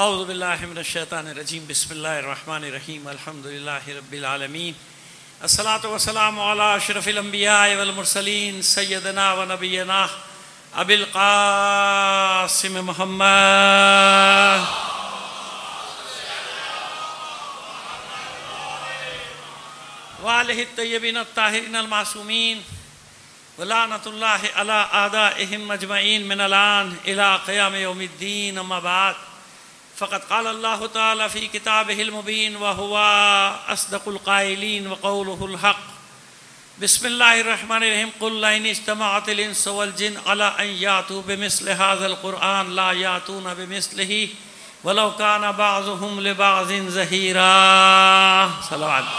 اعوذ باللہ من الشیطان الرجیم بسم اللہ الرحمن الرحیم الحمدللہ رب العالمین الصلاۃ والسلام علی اشرف الانبیاء والمرسلین سیدنا و نبینا ابی القاسم محمد وآلہ الطیبین الطاہرین المعصومین ولعنۃ اللہ علی اعدائہم اجمعین من الآن الی قیام یوم الدین اما بعد فقد قال اللہ تعالی فی کتابہ المبین وہو اصدق القائلین وقولہ الحق بسم اللہ الرحمن الرحیم قل لئن اجتمعت الانس والجن علی ان یاتوا بمثل ھذا القرآن لا یاتون بمثلہ ولو کان بعضهم لبعض ظہیرا صلوات.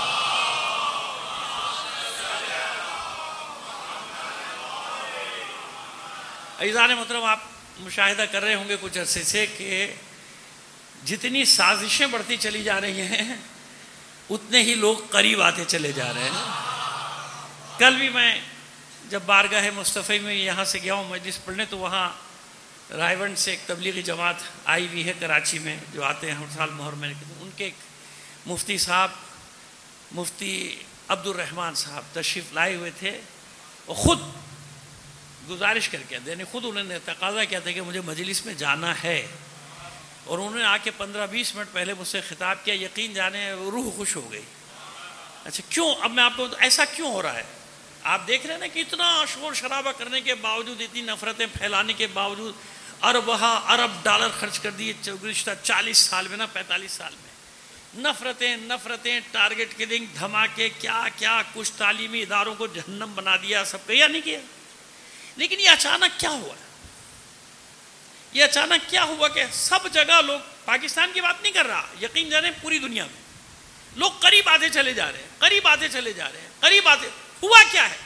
عزیزان محترم، آپ مشاہدہ کر رہے ہوں گے کچھ عرصے سے کہ جتنی سازشیں بڑھتی چلی جا رہی ہیں اتنے ہی لوگ قریب آتے چلے جا رہے ہیں. کل بھی میں جب بارگاہ مصطفی میں یہاں سے گیا ہوں مجلس پڑھنے تو وہاں رائیونڈ سے ایک تبلیغی جماعت آئی ہوئی ہے کراچی میں جو آتے ہیں ہر سال محرم میں. ان کے ایک مفتی صاحب مفتی عبد الرحمن صاحب تشریف لائے ہوئے تھے. وہ خود گزارش کر کے دینے خود انہوں نے تقاضا کیا تھا کہ مجھے مجلس میں جانا ہے، اور انہوں نے آ کے 15-20 منٹ پہلے مجھ سے خطاب کیا. یقین جانے روح خوش ہو گئی. اچھا کیوں؟ اب میں آپ کو ایسا کیوں ہو رہا ہے؟ آپ دیکھ رہے ہیں نا کہ اتنا شور شرابہ کرنے کے باوجود، اتنی نفرتیں پھیلانے کے باوجود ارب ڈالر خرچ کر دیے گزشتہ 40 سال میں نا 45 سال میں. نفرتیں ٹارگٹ کلنگ، دھماکے، کیا کیا کچھ تعلیمی اداروں کو جہنم بنا دیا. سب کیا نہیں کیا؟ لیکن یہ اچانک کیا ہوا؟ یہ اچانک کیا ہوا کہ سب جگہ لوگ، پاکستان کی بات نہیں کر رہا، یقین جانیں پوری دنیا میں لوگ قریب آتے چلے جا رہے ہیں، قریب آتے چلے جا رہے ہیں، قریب آتے. ہوا کیا ہے؟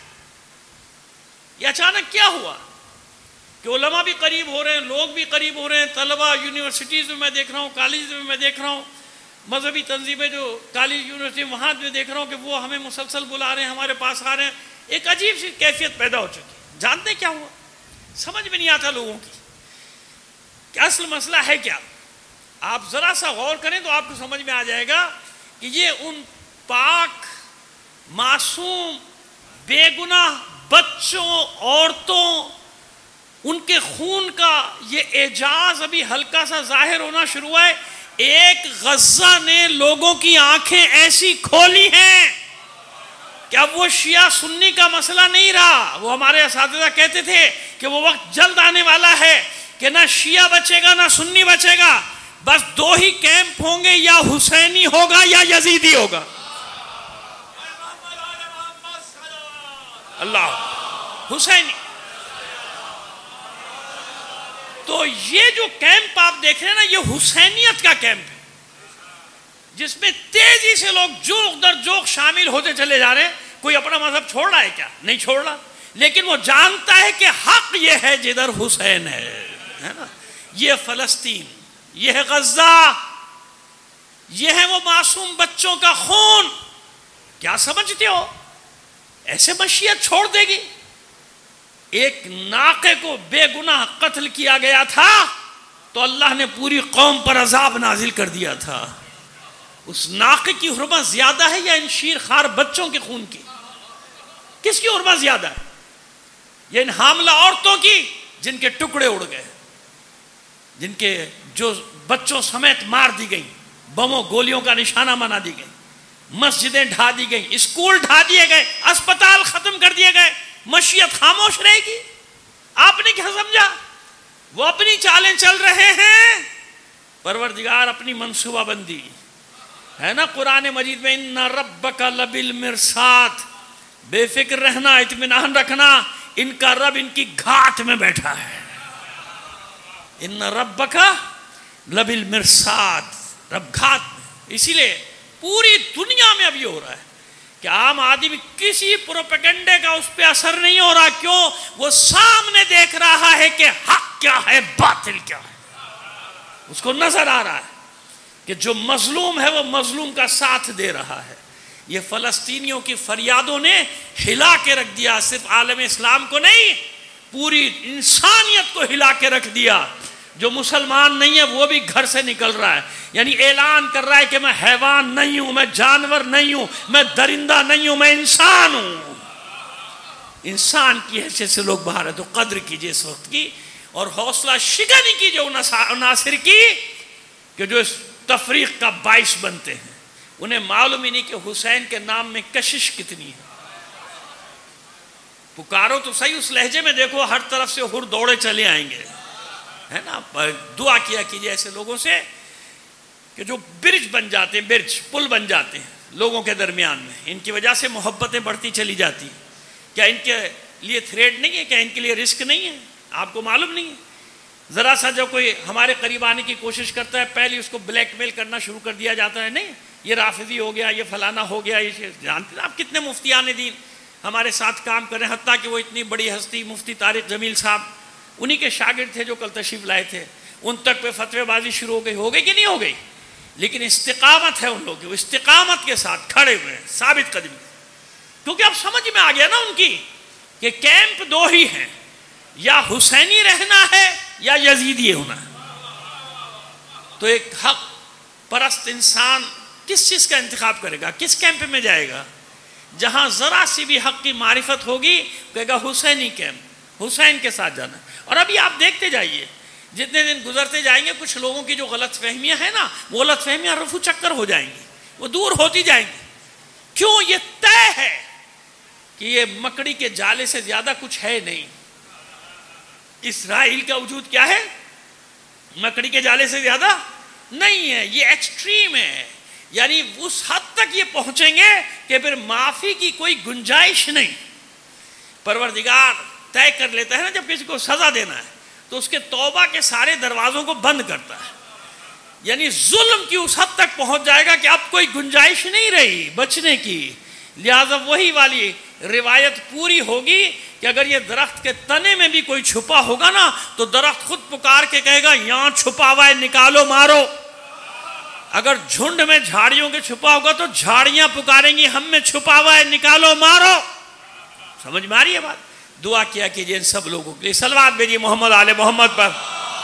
یہ اچانک کیا ہوا کہ علماء بھی قریب ہو رہے ہیں، لوگ بھی قریب ہو رہے ہیں. طلبہ یونیورسٹیز میں دیکھ رہا ہوں، کالج میں دیکھ رہا ہوں، مذہبی تنظیمیں جو کالج یونیورسٹی وہاں میں دیکھ رہا ہوں کہ وہ ہمیں مسلسل بلا رہے ہیں، ہمارے پاس آ رہے ہیں. ایک عجیب سی کیفیت پیدا ہو چکی. جانتے کیا ہوا؟ سمجھ میں نہیں آتا لوگوں کی کہ اصل مسئلہ ہے کیا. آپ ذرا سا غور کریں تو آپ کو سمجھ میں آ جائے گا کہ یہ ان پاک معصوم بے گناہ بچوں، عورتوں، ان کے خون کا یہ اعجاز ابھی ہلکا سا ظاہر ہونا شروع ہوا ہے. ایک غزہ نے لوگوں کی آنکھیں ایسی کھولی ہیں کہ اب وہ شیعہ سنی کا مسئلہ نہیں رہا. وہ ہمارے اساتذہ کہتے تھے کہ وہ وقت جلد آنے والا ہے کہ نہ شیعہ بچے گا نہ سنی بچے گا، بس دو ہی کیمپ ہوں گے، یا حسینی ہوگا یا یزیدی ہوگا. اللہ حسینی. تو یہ جو کیمپ آپ دیکھ رہے ہیں نا، یہ حسینیت کا کیمپ ہے جس میں تیزی سے لوگ جوق در جوق شامل ہوتے چلے جا رہے ہیں. کوئی اپنا مذہب چھوڑ رہا ہے کیا؟ نہیں چھوڑ رہا، لیکن وہ جانتا ہے کہ حق یہ ہے جدھر حسین ہے نا. یہ فلسطین، یہ ہے غزہ، یہ ہے وہ معصوم بچوں کا خون. کیا سمجھتے ہو ایسے مشیت چھوڑ دے گی؟ ایک ناقے کو بے گناہ قتل کیا گیا تھا تو اللہ نے پوری قوم پر عذاب نازل کر دیا تھا. اس ناقے کی حرمت زیادہ ہے یا ان شیر خوار بچوں کے خون کی؟ کس کی حرمت زیادہ ہے؟ یہ ان حاملہ عورتوں کی جن کے ٹکڑے اڑ گئے، جن کے جو بچوں سمیت مار دی گئی، بموں گولیوں کا نشانہ بنا دی گئی، مسجدیں ڈھا دی گئی، اسکول ڈھا دیے گئے، اسپتال ختم کر دیے گئے. مشیت خاموش رہے گی؟ آپ نے کیا سمجھا؟ وہ اپنی چالیں چل رہے ہیں، پروردگار اپنی منصوبہ بندی ہے نا. قرآن مجید میں ان ربک لبالمرصاد، بے فکر رہنا، اطمینان رکھنا، ان کا رب ان کی گھاٹ میں بیٹھا ہے. ان ربک لبالمرصاد، رب گھاٹ میں. اسی لیے پوری دنیا میں اب یہ ہو رہا ہے کہ عام آدمی کسی پروپیگنڈے کا اس پہ اثر نہیں ہو رہا. کیوں؟ وہ سامنے دیکھ رہا ہے کہ حق کیا ہے، باطل کیا ہے. اس کو نظر آ رہا ہے کہ جو مظلوم ہے وہ مظلوم کا ساتھ دے رہا ہے. یہ فلسطینیوں کی فریادوں نے ہلا کے رکھ دیا، صرف عالم اسلام کو نہیں، پوری انسانیت کو ہلا کے رکھ دیا. جو مسلمان نہیں ہے وہ بھی گھر سے نکل رہا ہے، یعنی اعلان کر رہا ہے کہ میں حیوان نہیں ہوں، میں جانور نہیں ہوں، میں درندہ نہیں ہوں، میں انسان ہوں۔ انسان کی حیثیت سے لوگ باہر ہیں، تو قدر کیجئے اس وقت کی، اور حوصلہ شکنی کیجئے ان عناصر کی کہ جو اس تفریق کا باعث بنتے ہیں۔ انہیں معلوم ہی نہیں کہ حسین کے نام میں کشش کتنی ہے۔ پکارو تو صحیح، اس لہجے میں دیکھو ہر طرف سے ہر دوڑے چلے آئیں گے، ہے نا۔ دعا کیا کیجئے ایسے لوگوں سے کہ جو برج بن جاتے ہیں، برج پل بن جاتے ہیں لوگوں کے درمیان میں، ان کی وجہ سے محبتیں بڑھتی چلی جاتی ہیں۔ کیا ان کے لیے تھریٹ نہیں ہے؟ کیا ان کے لیے رسک نہیں ہے؟ آپ کو معلوم نہیں ہے؟ ذرا سا جو کوئی ہمارے قریب آنے کی کوشش کرتا ہے، پہلے اس کو بلیک میل کرنا شروع کر دیا جاتا ہے، نہیں یہ رافضی ہو گیا، یہ فلانا ہو گیا، یہ جانتے ہیں آپ کتنے مفتیان دین ہمارے ساتھ کام کر رہے ہیں، حتیٰ کہ وہ اتنی بڑی ہستی مفتی طارق جمیل صاحب انہی کے شاگرد تھے جو کل تشریف لائے تھے، ان تک پہ فتوی بازی شروع ہو گئی کہ نہیں ہو گئی؟ لیکن استقامت ہے ان لوگوں کی، وہ استقامت کے ساتھ کھڑے ہوئے ہیں، ثابت قدمی، کیونکہ اب سمجھ میں آ گیا نا ان کی کہ کیمپ دو ہی ہیں، یا حسینی رہنا ہے یا یزیدی ہونا ہے۔ تو ایک حق پرست انسان کس چیز کا انتخاب کرے گا؟ کس کیمپ میں جائے گا؟ جہاں ذرا سی بھی حق کی معرفت ہوگی کہے گا حسینی کیمپ، حسین کے ساتھ جانا۔ اور ابھی آپ دیکھتے جائیے، جتنے دن گزرتے جائیں گے کچھ لوگوں کی جو غلط فہمیاں ہیں نا، وہ غلط فہمیاں رفو چکر ہو جائیں گی، وہ دور ہوتی جائیں گی۔ کیوں؟ یہ طے ہے کہ یہ مکڑی کے جالے سے زیادہ کچھ ہے نہیں۔ اسرائیل کا وجود کیا ہے؟ مکڑی کے جالے سے زیادہ نہیں ہے، یہ ایکسٹریم ہے، یعنی اس حد تک یہ پہنچیں گے کہ پھر معافی کی کوئی گنجائش نہیں۔ پروردگار طے کر لیتا ہے نا جب کسی کو سزا دینا ہے تو اس کے توبہ کے سارے دروازوں کو بند کرتا ہے، یعنی ظلم کی اس حد تک پہنچ جائے گا کہ اب کوئی گنجائش نہیں رہی بچنے کی۔ لہذا وہی والی روایت پوری ہوگی کہ اگر یہ درخت کے تنے میں بھی کوئی چھپا ہوگا نا تو درخت خود پکار کے کہے گا یہاں چھپا ہوا ہے، نکالو مارو۔ اگر جھنڈ میں جھاڑیوں کے چھپا ہوگا تو جھاڑیاں پکاریں گی ہم میں چھپا ہوا ہے، نکالو مارو۔ سمجھ میں آ رہی ہے بات؟ دعا کیا کیجئے ان سب لوگوں کے لیے، صلوات بھیجیے محمد آل محمد پر۔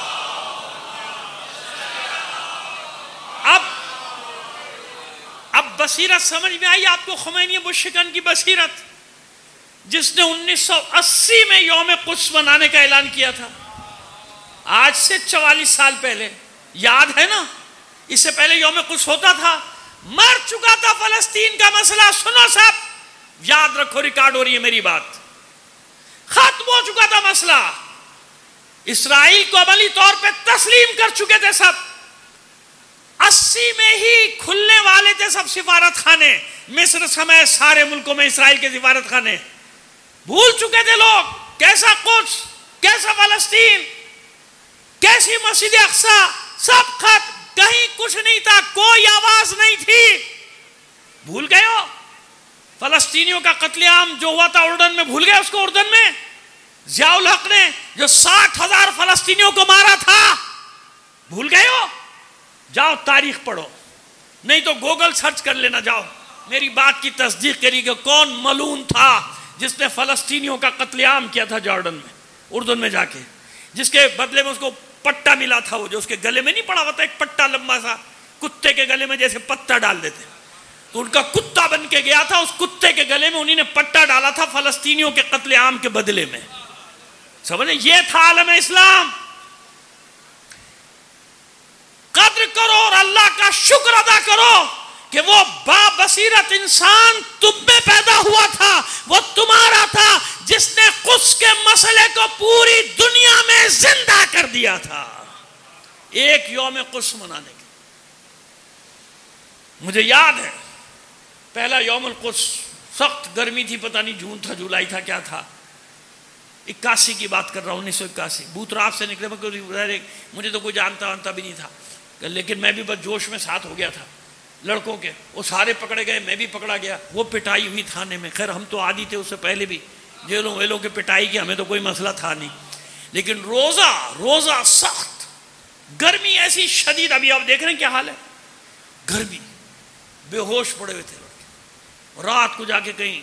اب بصیرت سمجھ میں آئی آپ کو، خمینی بشکن کی بصیرت، جس نے 1980 میں یوم قدس منانے کا اعلان کیا تھا، آج سے 44 سال پہلے، یاد ہے نا؟ اس سے پہلے یوم قدس ہوتا تھا، مر چکا تھا فلسطین کا مسئلہ۔ سنو سب، یاد رکھو، ریکارڈ ہو رہی ہے میری بات، ختم ہو چکا تھا مسئلہ، اسرائیل کو عملی طور پہ تسلیم کر چکے تھے سب۔ 80 میں ہی کھلنے والے تھے سب سفارت خانے، مصر سمیت سارے ملکوں میں اسرائیل کے سفارت خانے۔ بھول چکے تھے لوگ کیسا قدس، کیسا فلسطین، کیسی مسجد اقصی، سب ختم، کہیں کچھ نہیں تھا، کوئی آواز نہیں تھی۔ بھول گئے ہو فلسطینیوں کا قتل عام جو ہوا تھا اردن میں؟ بھول گئے اس کو؟ اردن میں ضیاء الحق نے جو 60,000 فلسطینیوں کو مارا تھا، بھول گئے ہو؟ جاؤ تاریخ پڑھو، نہیں تو گوگل سرچ کر لینا، جاؤ میری بات کی تصدیق کری کہ کون ملعون تھا جس نے فلسطینیوں کا قتل عام کیا تھا جارڈن میں، اردن میں جا کے، جس کے بدلے میں اس کو پٹا ملا تھا، وہ جو اس کے گلے میں نہیں پڑا ہوتا ایک پٹا لمبا سا، کتے کے گلے میں جیسے پتا ڈال دیتے، تو ان کا کتا بن کے گیا تھا، اس کتے کے گلے میں انہی نے پٹا ڈالا تھا فلسطینیوں کے قتل عام کے بدلے میں۔ سمجھے؟ یہ تھا عالم اسلام۔ قدر کرو اور اللہ کا شکر ادا کرو کہ وہ بابصیرت انسان تم میں پیدا ہوا تھا، وہ تمہارا تھا جس نے قدس کے مسئلے کو پوری دنیا میں زندہ کر دیا تھا ایک یوم قدس منانے کے۔ مجھے یاد ہے پہلا یوم القدس، سخت گرمی تھی، پتہ نہیں جون تھا جولائی تھا کیا تھا، 81 کی بات کر رہا ہوں، 1981۔ بوتراف سے نکلے، مجھے تو کوئی جانتا بھی نہیں تھا، لیکن میں بھی بس جوش میں ساتھ ہو گیا تھا لڑکوں کے، وہ سارے پکڑے گئے، میں بھی پکڑا گیا، وہ پٹائی ہوئی تھانے میں۔ خیر ہم تو عادی تھے اس سے پہلے بھی جیلوں ویلوں کے پٹائی کی، ہمیں تو کوئی مسئلہ تھا نہیں، لیکن روزہ سخت، گرمی ایسی شدید، ابھی آپ دیکھ رہے ہیں کیا حال ہے، گرمی، بے ہوش پڑے ہوئے تھے لڑکے۔ رات کو جا کے کہیں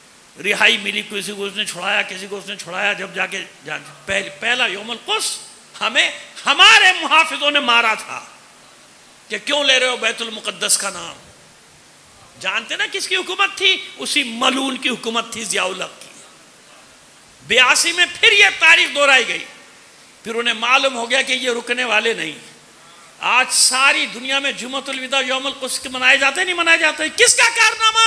رہائی ملی، کسی کو اس نے چھڑایا، کسی کو اس نے چھڑایا، جب جا کے پہلا یوم القدس ہمیں ہمارے محافظوں نے مارا تھا کہ کیوں لے رہے ہو بیت المقدس کا نام. جانتے نا کس کی حکومت تھی؟ اسی ملعون کی حکومت تھی، ضیاء الحق کی. 82 میں پھر یہ تاریخ دہرائی گئی. پھر انہیں معلوم ہو گیا کہ یہ رکنے والے نہیں. آج ساری دنیا میں جمعۃ الوداع یوم القدس منائے جاتے ہیں، نہیں منائے جاتے؟ کس کا کارنامہ؟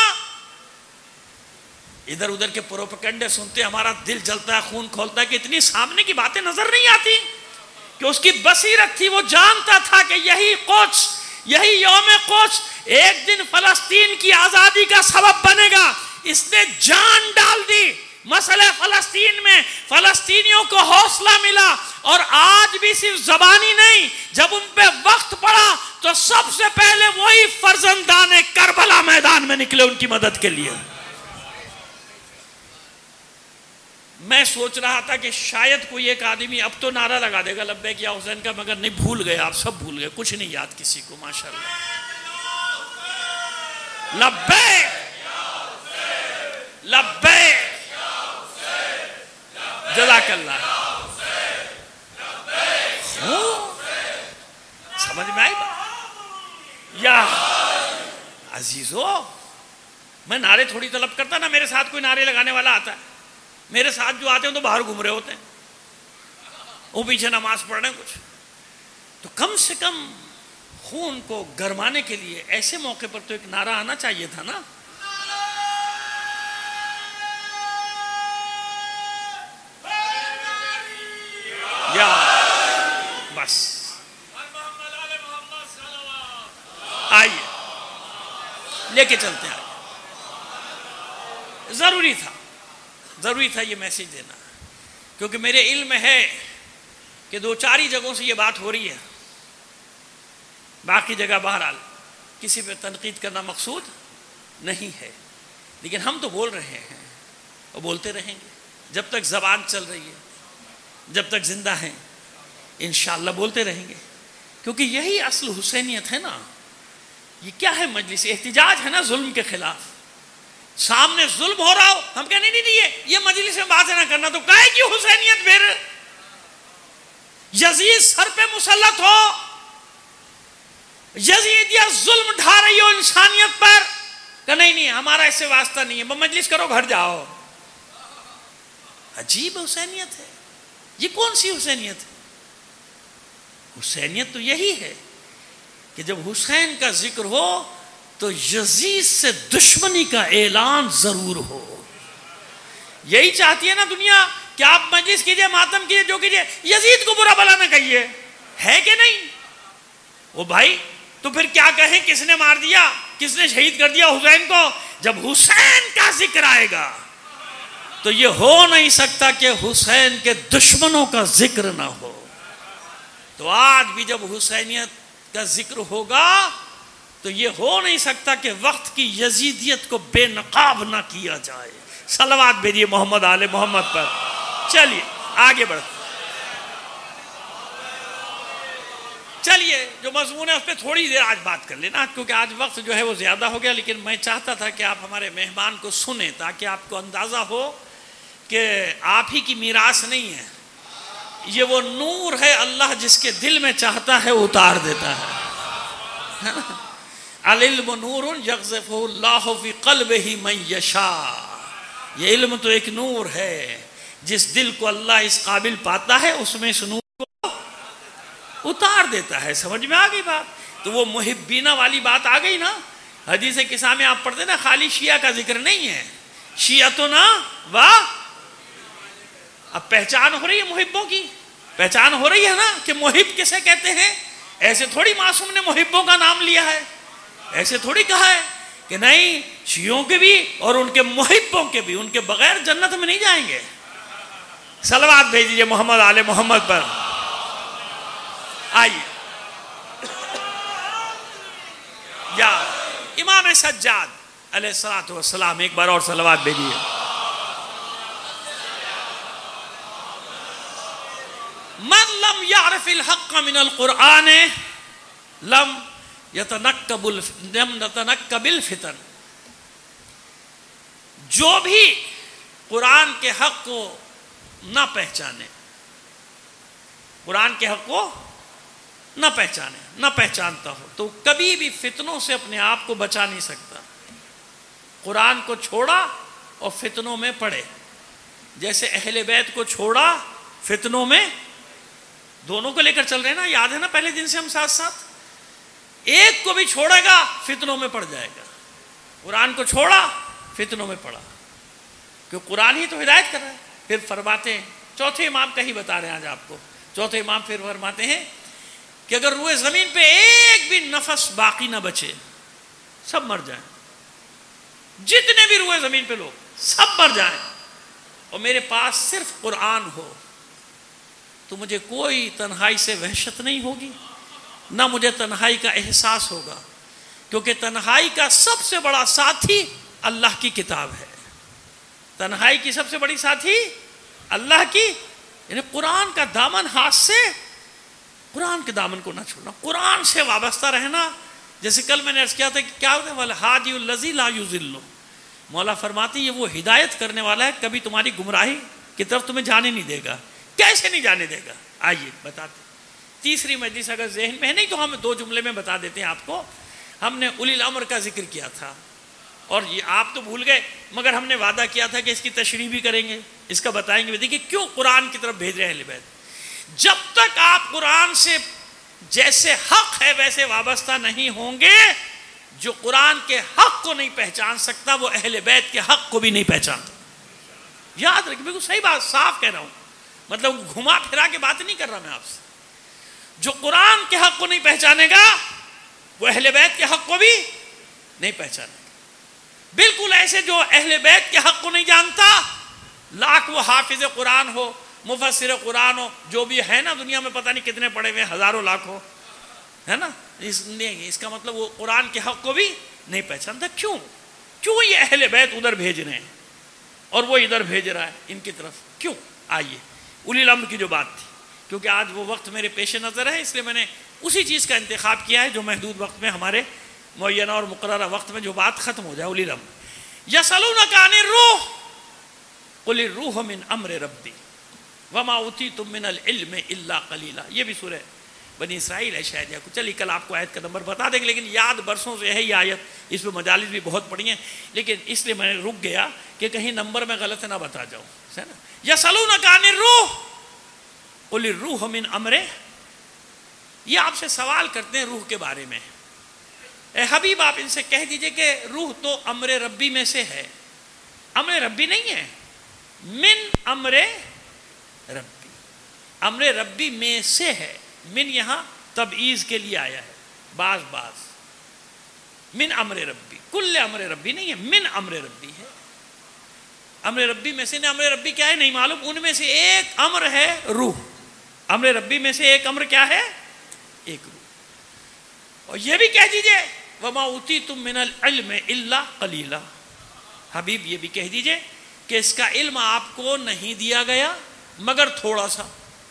ادھر ادھر کے پروپیگنڈے سنتے ہمارا دل جلتا ہے، خون کھولتا ہے کہ اتنی سامنے کی باتیں نظر نہیں آتی کہ اس کی بصیرت تھی. وہ جانتا تھا کہ یہی قدس، یہی یوم قدس ایک دن فلسطین کی آزادی کا سبب بنے گا. اس نے جان ڈال دی مسئلہ فلسطین میں. فلسطینیوں کو حوصلہ ملا، اور آج بھی صرف زبانی نہیں، جب ان پہ وقت پڑا تو سب سے پہلے وہی فرزندان کربلا میدان میں نکلے ان کی مدد کے لیے. میں سوچ رہا تھا کہ شاید کوئی ایک آدمی اب تو نعرہ لگا دے گا لبیک یا حسین کا، مگر نہیں، بھول گئے آپ سب، بھول گئے، کچھ نہیں یاد کسی کو. ماشاءاللہ لبیک لبیک، جزاک اللہ. سمجھ میں آئی بات؟ یا عزیزو، میں نعرے تھوڑی طلب کرتا نا. میرے ساتھ کوئی نعرے لگانے والا آتا ہے، میرے ساتھ جو آتے ہیں تو باہر گھوم رہے ہوتے ہیں، وہ پیچھے نماز پڑھ رہے ہیں کچھ. تو کم سے کم خون کو گرمانے کے لیے ایسے موقع پر تو ایک نعرہ آنا چاہیے تھا نا. یا بس آئیے لے کے چلتے ہیں. ضروری تھا یہ میسیج دینا، کیونکہ میرے علم ہے کہ 2-4 ہی جگہوں سے یہ بات ہو رہی ہے. باقی جگہ بہرحال کسی پہ تنقید کرنا مقصود نہیں ہے، لیکن ہم تو بول رہے ہیں اور بولتے رہیں گے جب تک زبان چل رہی ہے، جب تک زندہ ہیں انشاءاللہ بولتے رہیں گے. کیونکہ یہی اصل حسینیت ہے نا. یہ کیا ہے؟ مجلس احتجاج ہے نا ظلم کے خلاف. سامنے ظلم ہو رہا ہو، ہم کہیں نہیں یہ مجلس میں باتیں نہ کرنا. تو کہے کی حسینیت؟ پھر یزید سر پہ مسلط ہو، یزید یا ظلم ڈھا رہی ہو انسانیت پر، کہ نہیں ہمارا اس سے واسطہ نہیں ہے، مجلس کرو گھر جاؤ. عجیب حسینیت ہے. یہ کون سی حسینیت ہے؟ حسینیت تو یہی ہے کہ جب حسین کا ذکر ہو تو یزید سے دشمنی کا اعلان ضرور ہو. یہی چاہتی ہے نا دنیا کہ آپ مجلس کیجئے، ماتم کیجئے، جو کیجئے، یزید کو برا بھلا نہ کہیے. ہے کہ نہیں؟ وہ بھائی تو پھر کیا کہیں؟ کس نے مار دیا، کس نے شہید کر دیا حسین کو؟ جب حسین کا ذکر آئے گا تو یہ ہو نہیں سکتا کہ حسین کے دشمنوں کا ذکر نہ ہو. تو آج بھی جب حسینیت کا ذکر ہوگا تو یہ ہو نہیں سکتا کہ وقت کی یزیدیت کو بے نقاب نہ کیا جائے. صلوات بھیجیے محمد آل محمد پر. چلیے آگے بڑھتے، چلیے جو مضمون ہے اس پہ تھوڑی دیر آج بات کر لینا، کیونکہ آج وقت جو ہے وہ زیادہ ہو گیا. لیکن میں چاہتا تھا کہ آپ ہمارے مہمان کو سنیں تاکہ آپ کو اندازہ ہو کہ آپ ہی کی میراث نہیں ہے، یہ وہ نور ہے اللہ جس کے دل میں چاہتا ہے اتار دیتا ہے. العلم نور یقذفہ اللہ فی قلبہ من یشاء. یہ علم تو ایک نور ہے، جس دل کو اللہ اس قابل پاتا ہے اس میں اس نور کو اتار دیتا ہے. سمجھ میں آ گئی بات؟ تو وہ محبینہ والی بات آ گئی نا. حدیث قصہ میں آپ پڑھتے نا، خالی شیعہ کا ذکر نہیں ہے، شیعتنا واہ. اب پہچان ہو رہی ہے محبوں کی، پہچان ہو رہی ہے نا کہ محب کسے کہتے ہیں. ایسے تھوڑی معصوم نے محبوں کا نام لیا ہے، ایسے تھوڑی کہا ہے کہ نہیں شیعوں کے بھی اور ان کے محبوں کے بھی، ان کے بغیر جنت میں نہیں جائیں گے. صلوات بھیجیے محمد آل محمد پر. آئیے یا امام سجاد علیہ الصلوۃ والسلام ایک بار اور صلوات بھیجیے. من لم يعرف الحق من القرآن لم يتنکب الفتن. جو بھی قرآن کے حق کو نہ پہچانے، قرآن کے حق کو نہ پہچانے، نہ پہچانتا ہو تو کبھی بھی فتنوں سے اپنے آپ کو بچا نہیں سکتا۔ قرآن کو چھوڑا اور فتنوں میں پڑے، جیسے اہل بیت کو چھوڑا فتنوں میں، دونوں کو لے کر چل رہے ہیں نا، یاد ہے نا پہلے دن سے ہم ساتھ ساتھ، ایک کو بھی چھوڑے گا فتنوں میں پڑ جائے گا۔ قرآن کو چھوڑا فتنوں میں پڑا، کیونکہ قرآن ہی تو ہدایت کر رہا ہے۔ پھر فرماتے ہیں، چوتھے امام کا ہی بتا رہے ہیں آج آپ کو، چوتھے امام پھر فرماتے ہیں کہ اگر روئے زمین پہ ایک بھی نفس باقی نہ بچے، سب مر جائیں، جتنے بھی روئے زمین پہ لوگ سب مر جائیں، اور میرے پاس صرف قرآن ہو تو مجھے کوئی تنہائی سے وحشت نہیں ہوگی، نہ مجھے تنہائی کا احساس ہوگا، کیونکہ تنہائی کا سب سے بڑا ساتھی اللہ کی کتاب ہے۔ تنہائی کی سب سے بڑی ساتھی اللہ کی، یعنی قرآن کا دامن ہاتھ سے، قرآن کے دامن کو نہ چھوڑنا، قرآن سے وابستہ رہنا۔ جیسے کل میں نے عرض کیا تھا کہ کیا ہوتا ہے، وَالْهَادِيُ الَّذِي لَا يُضِلُّ، مولا فرماتی یہ وہ ہدایت کرنے والا ہے، کبھی تمہاری گمراہی کی طرف تمہیں جانے نہیں دے گا۔ کیسے نہیں جانے دے گا؟ آئیے بتاتے۔ تیسری مجلس اگر ذہن میں ہے، نہیں تو ہم 2 جملے میں بتا دیتے ہیں آپ کو۔ ہم نے اولی الامر کا ذکر کیا تھا، اور یہ آپ تو بھول گئے، مگر ہم نے وعدہ کیا تھا کہ اس کی تشریح بھی کریں گے، اس کا بتائیں گے۔ دیکھیے کیوں قرآن کی طرف بھیج رہے ہیں اہل بیت۔ جب تک آپ قرآن سے جیسے حق ہے ویسے وابستہ نہیں ہوں گے، جو قرآن کے حق کو نہیں پہچان سکتا وہ اہل بیت کے حق کو بھی نہیں پہچانتا۔ یاد رکھیں، بالکل صحیح بات، صاف کہہ رہا ہوں، مطلب گھما پھرا کے بات نہیں کر رہا میں آپ سے۔ جو قرآن کے حق کو نہیں پہچانے گا وہ اہل بیت کے حق کو بھی نہیں پہچانے گا۔ بالکل ایسے جو اہل بیت کے حق کو نہیں جانتا، لاکھ وہ حافظ قرآن ہو، مفسر قرآن ہو، جو بھی ہے نا دنیا میں پتہ نہیں کتنے پڑے ہوئے، ہزاروں لاکھوں، ہے نا، اس کا مطلب وہ قرآن کے حق کو بھی نہیں پہچانتا۔ کیوں یہ اہل بیت ادھر بھیج رہے ہیں اور وہ ادھر بھیج رہا ہے ان کی طرف، کیوں؟ آئیے اولی الامر کی جو بات تھی، کیونکہ آج وہ وقت میرے پیش نظر ہے، اس لیے میں نے اسی چیز کا انتخاب کیا ہے جو محدود وقت میں، ہمارے معینہ اور مقررہ وقت میں جو بات ختم ہو جائے۔ اولی الامر، یسألونک عن الروح قل الروح من امر ربی وما اوتیتم من العلم الا قلیلا۔ یہ بھی سورہ بنی اسرائیل ہے شاید، یا چلیے کل آپ کو آیت کا نمبر بتا دیں گے، لیکن یاد برسوں سے ہے یہ آیت، اس پہ مجالس بھی بہت پڑھی ہیں، لیکن اس لیے میں رک گیا کہ کہیں نمبر میں غلط نہ بتا جاؤں، ہے نا۔ یسألونک عن الروح قل الروح من امر، یہ آپ سے سوال کرتے ہیں روح کے بارے میں، اے حبیب آپ ان سے کہہ دیجئے کہ روح تو امر ربی میں سے ہے، امر ربی نہیں ہے، من امر ربی، امر ربی میں سے ہے۔ من یہاں تبعیض کے لیے آیا ہے، بعض من امر ربی، کل امر ربی نہیں ہے، من امر ربی ہے، امر ربی میں سے۔ امر ربی کیا ہے نہیں معلوم، ان میں سے ایک امر ہے روح، امر ربی میں سے ایک امر کیا ہے؟ ایک روح۔ اور یہ بھی کہہ دیجئے وما اوتیتم من العلم الا قلیلا، حبیب یہ بھی کہہ دیجئے کہ اس کا علم آپ کو نہیں دیا گیا مگر تھوڑا سا۔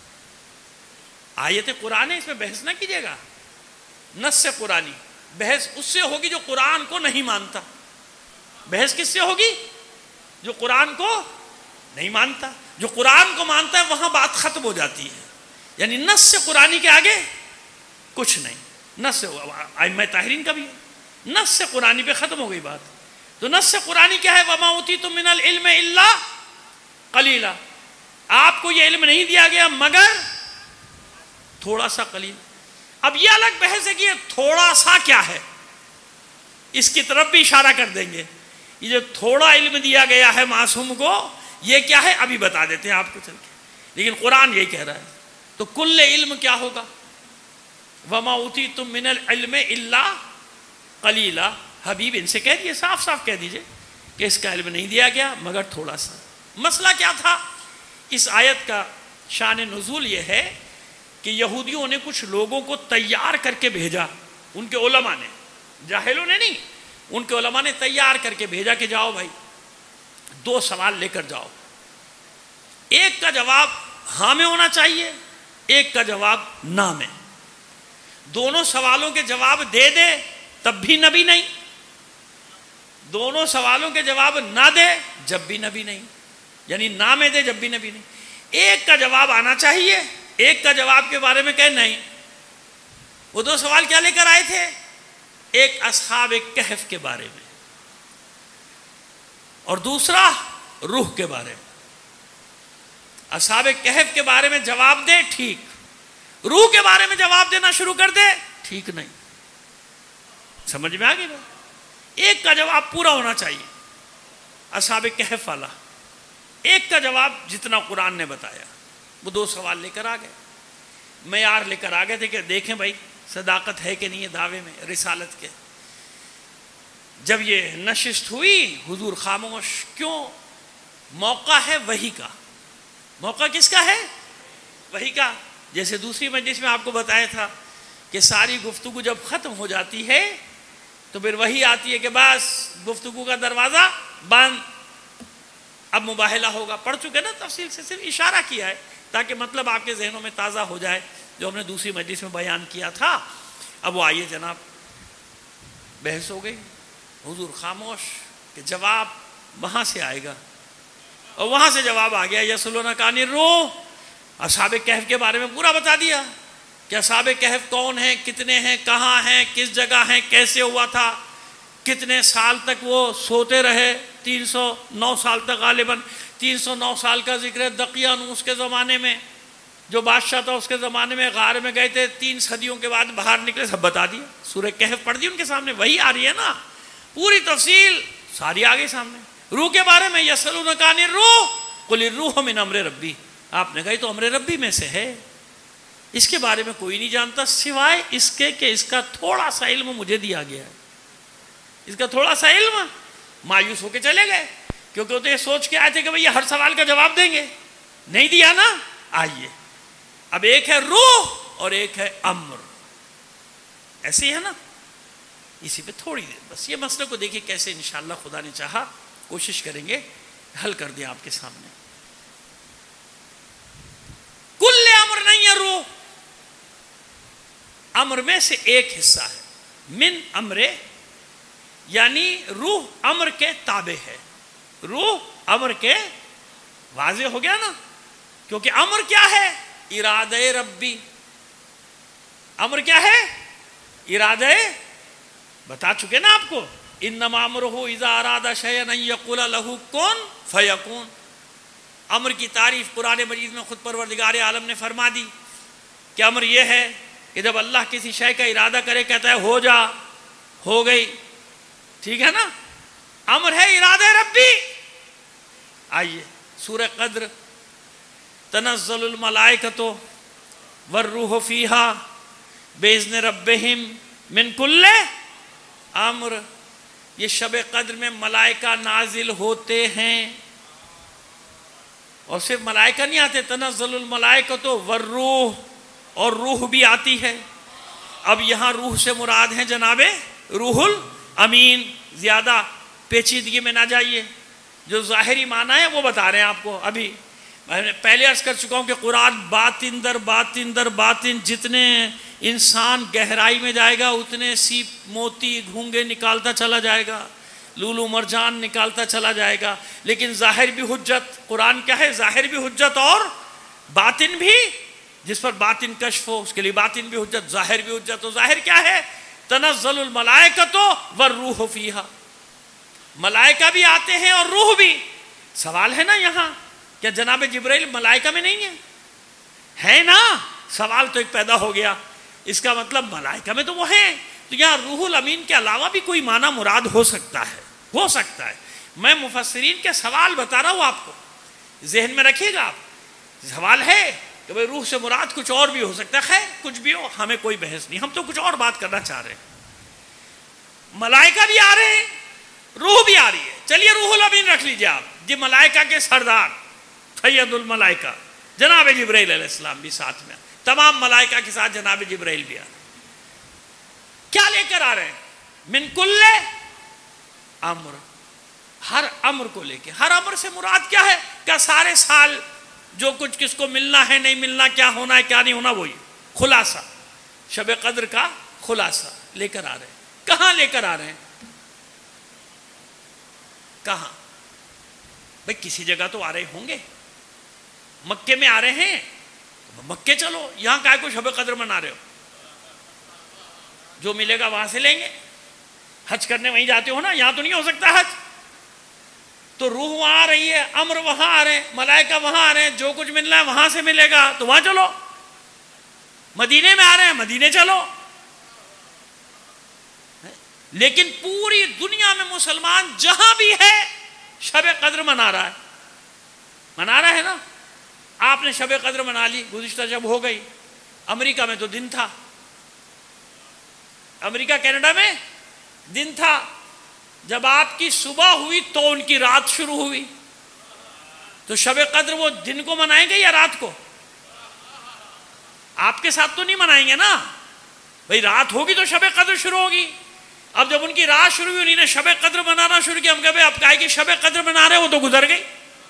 آیت قرآن ہے، اس میں بحث نہ کیجیے گا، نص قرآنی، بحث اس سے ہوگی جو قرآن کو نہیں مانتا۔ بحث کس سے ہوگی؟ جو قرآن کو نہیں مانتا۔ جو قرآن کو مانتا ہے وہاں بات ختم ہو جاتی ہے، یعنی نص قرآنی کے آگے کچھ نہیں۔ نص ائمہ طاہرین کا بھی ہے، نص قرآنی پہ ختم ہو گئی بات۔ تو نص قرآنی کیا ہے؟ وما اوتیتم من العلم الا قلیلا، آپ کو یہ علم نہیں دیا گیا مگر تھوڑا سا، قلیل۔ اب یہ الگ بحث ہے کہ یہ تھوڑا سا کیا ہے، اس کی طرف بھی اشارہ کر دیں گے۔ یہ جو تھوڑا علم دیا گیا ہے معصوم کو، یہ کیا ہے ابھی بتا دیتے ہیں آپ کو چل کے، لیکن قرآن یہی کہہ رہا ہے۔ تو کل علم کیا ہوگا؟ وما اوتیتم من العلم الا قلیلا، حبیب ان سے کہہ دیجیے، صاف صاف کہہ دیجیے کہ اس کا علم نہیں دیا گیا مگر تھوڑا سا۔ مسئلہ کیا تھا؟ اس آیت کا شان نزول یہ ہے کہ یہودیوں نے کچھ لوگوں کو تیار کر کے بھیجا، ان کے علماء نے، جاہلوں نے نہیں، ان کے علماء نے تیار کر کے بھیجا کہ جاؤ بھائی 2 سوال لے کر جاؤ، ایک کا جواب ہاں میں ہونا چاہیے، ایک کا جواب نہ میں۔ دونوں سوالوں کے جواب دے دے تب بھی نبی نہیں، دونوں سوالوں کے جواب نہ دے جب بھی نبی نہیں، یعنی نہ میں دے جب بھی نبی نہیں۔ ایک کا جواب آنا چاہیے، ایک کا جواب کے بارے میں کہے نہیں. وہ دو سوال کیا لے کر آئے تھے؟ ایک اصحاب کہف کے بارے میں اور دوسرا روح کے بارے میں. اصحاب کہف کے بارے میں جواب دے ٹھیک، روح کے بارے میں جواب دینا شروع کر دے ٹھیک نہیں. سمجھ میں آ گئی نا؟ ایک کا جواب پورا ہونا چاہیے. اصحاب کہف والا ایک کا جواب جتنا قرآن نے بتایا، وہ دو سوال لے کر آ گئے، معیار لے کر آ گئے تھے کہ دیکھیں بھائی صداقت ہے کہ نہیں ہے دعوے میں رسالت کے. جب یہ نشست ہوئی حضور خاموش. کیوں؟ موقع ہے وحی کا. موقع کس کا ہے؟ وحی کا. جیسے دوسری مجلس میں آپ کو بتایا تھا کہ ساری گفتگو جب ختم ہو جاتی ہے تو پھر وحی آتی ہے کہ بس گفتگو کا دروازہ بند، اب مباہلہ ہوگا. پڑھ چکے نا تفصیل سے، صرف اشارہ کیا ہے تاکہ مطلب آپ کے ذہنوں میں تازہ ہو جائے جو ہم نے دوسری مجلس میں بیان کیا تھا. اب وہ آئیے جناب، بحث ہو گئی، حضور خاموش کہ جواب وہاں سے آئے گا، اور وہاں سے جواب آ گیا یسألونک عن الروح. اصحاب کہف کے بارے میں پورا بتا دیا کہ اصحاب کہف کون ہیں، کتنے ہیں، کہاں ہیں، کس جگہ ہیں، کیسے ہوا تھا، کتنے سال تک وہ سوتے رہے. 309 سال تک غالباً 309 سال کا ذکر ہے. دقیانوس کے زمانے میں جو بادشاہ تھا اس کے زمانے میں غار میں گئے تھے، 3 صدیوں کے بعد باہر نکلے. سب بتا دیا. سورہ کہف پڑھ دی ان کے سامنے، وہی آ رہی ہے نا، پوری تفصیل ساری آ گئی سامنے. روح کے بارے میں یسألونک عن الروح قل الروح من امر ربی. آپ نے کہا تو امر ربی میں سے ہے، اس کے بارے میں کوئی نہیں جانتا سوائے اس کے کہ اس کا تھوڑا سا علم مجھے دیا گیا ہے. اس کا تھوڑا سا علم. مایوس ہو کے چلے گئے کیونکہ وہ تو یہ سوچ کے آئے تھے کہ بھئی ہر سوال کا جواب دیں گے. نہیں دیا نا. آئیے اب ایک ہے روح اور ایک ہے امر. ایسے ہی ہے نا. اسی پہ تھوڑی دیر بس یہ مسئلے کو دیکھیے کیسے انشاءاللہ خدا نے چاہا کوشش کریں گے حل کر دیں آپ کے سامنے. کل امر نہیں ہے روح. امر میں سے ایک حصہ ہے. من امر یعنی روح امر کے تابع ہے. روح امر کے واضح ہو گیا نا، کیونکہ امر کیا ہے؟ ارادہ ربی. امر کیا ہے؟ ارادہ. بتا چکے نا آپ کو انما امرہ اذا اراد شیئا ان یقول له کن فیکون. امر کی تعریف قرآن مجید میں خود پروردگار عالم نے فرما دی کہ امر یہ ہے کہ جب اللہ کسی شے کا ارادہ کرے کہتا ہے ہو جا، ہو گئی. ٹھیک ہے نا. امر ہے ارادہ ربی. آئیے سورہ قدر تنزل الملائکۃ والروح فیہا باذن ربہم من کل امر. یہ شب قدر میں ملائکہ نازل ہوتے ہیں، اور صرف ملائکہ نہیں آتے، تنزل الملائکۃ والروح، اور روح بھی آتی ہے. اب یہاں روح سے مراد ہیں جناب روح الامین. زیادہ پیچیدگی میں نہ جائیے، جو ظاہری معنی ہے وہ بتا رہے ہیں آپ کو. ابھی میں نے پہلے عرض کر چکا ہوں کہ قرآن باطن در باطن در باطن، جتنے انسان گہرائی میں جائے گا اتنے سیپ موتی گھونگے نکالتا چلا جائے گا، لولو مرجان نکالتا چلا جائے گا. لیکن ظاہر بھی حجت. قرآن کیا ہے؟ ظاہر بھی حجت اور باطن بھی. جس پر باطن کشف ہو اس کے لیے باطن بھی حجت، ظاہر بھی حجت. تو ظاہر کیا ہے؟ تنزل الملائکۃ والروح فیہا. ملائکہ بھی آتے ہیں اور روح بھی. سوال ہے نا یہاں، کیا جناب جبرائیل ملائکہ میں نہیں ہے نا؟ سوال تو ایک پیدا ہو گیا. اس کا مطلب ملائکہ میں تو وہ ہیں. تو یہاں روح الامین کے علاوہ بھی کوئی معنی مراد ہو سکتا ہے. ہو سکتا ہے. میں مفسرین کے سوال بتا رہا ہوں آپ کو، ذہن میں رکھیے گا. آپ سوال ہے کہ بھئی روح سے مراد کچھ اور بھی ہو سکتا ہے. خیر کچھ بھی ہو، ہمیں کوئی بحث نہیں، ہم تو کچھ اور بات کرنا چاہ رہے ہیں. ملائکہ بھی آ رہے ہیں، روح بھی آ رہی ہے. چلیے روح الامین رکھ لیجیے آپ. جی ملائکہ کے سردار سید الملائکہ جناب جبرائیل علیہ السلام بھی ساتھ میں. تمام ملائکہ کے ساتھ جناب جبرائیل بھی آ رہے ہیں. کیا لے کر آ رہے ہیں؟ من کل امر. ہر امر کو لے کے. ہر امر سے مراد کیا ہے؟ کیا سارے سال جو کچھ کس کو ملنا ہے نہیں ملنا، کیا ہونا ہے کیا نہیں ہونا، وہی خلاصہ شب قدر کا خلاصہ لے کر آ رہے ہیں. کہاں لے کر آ رہے ہیں؟ کہاں بھئی؟ کسی جگہ تو آ رہے ہوں گے. مکے میں آ رہے ہیں، مکے چلو، یہاں کائے کو شب قدر منا رہے ہو؟ جو ملے گا وہاں سے لیں گے. حج کرنے وہیں جاتے ہو نا، یہاں تو نہیں ہو سکتا حج. تو روح وہاں آ رہی ہے، امر وہاں آ رہے ہیں، ملائکہ وہاں آ رہے ہیں، جو کچھ ملنا ہے وہاں سے ملے گا تو وہاں چلو. مدینے میں آ رہے ہیں، مدینے چلو. لیکن پوری دنیا میں مسلمان جہاں بھی ہے شب قدر منا رہا ہے نا. آپ نے شب قدر منا لی، گزشتہ جب ہو گئی. امریکہ میں تو دن تھا، امریکہ کینیڈا میں دن تھا. جب آپ کی صبح ہوئی تو ان کی رات شروع ہوئی. تو شب قدر وہ دن کو منائیں گے یا رات کو؟ آپ کے ساتھ تو نہیں منائیں گے نا بھئی، رات ہوگی تو شب قدر شروع ہوگی. اب جب ان کی رات شروع ہوئی، انہیں شب قدر منانا شروع کیا. ہم کہے اب کہا کہ شب قدر منا رہے، وہ تو گزر گئی.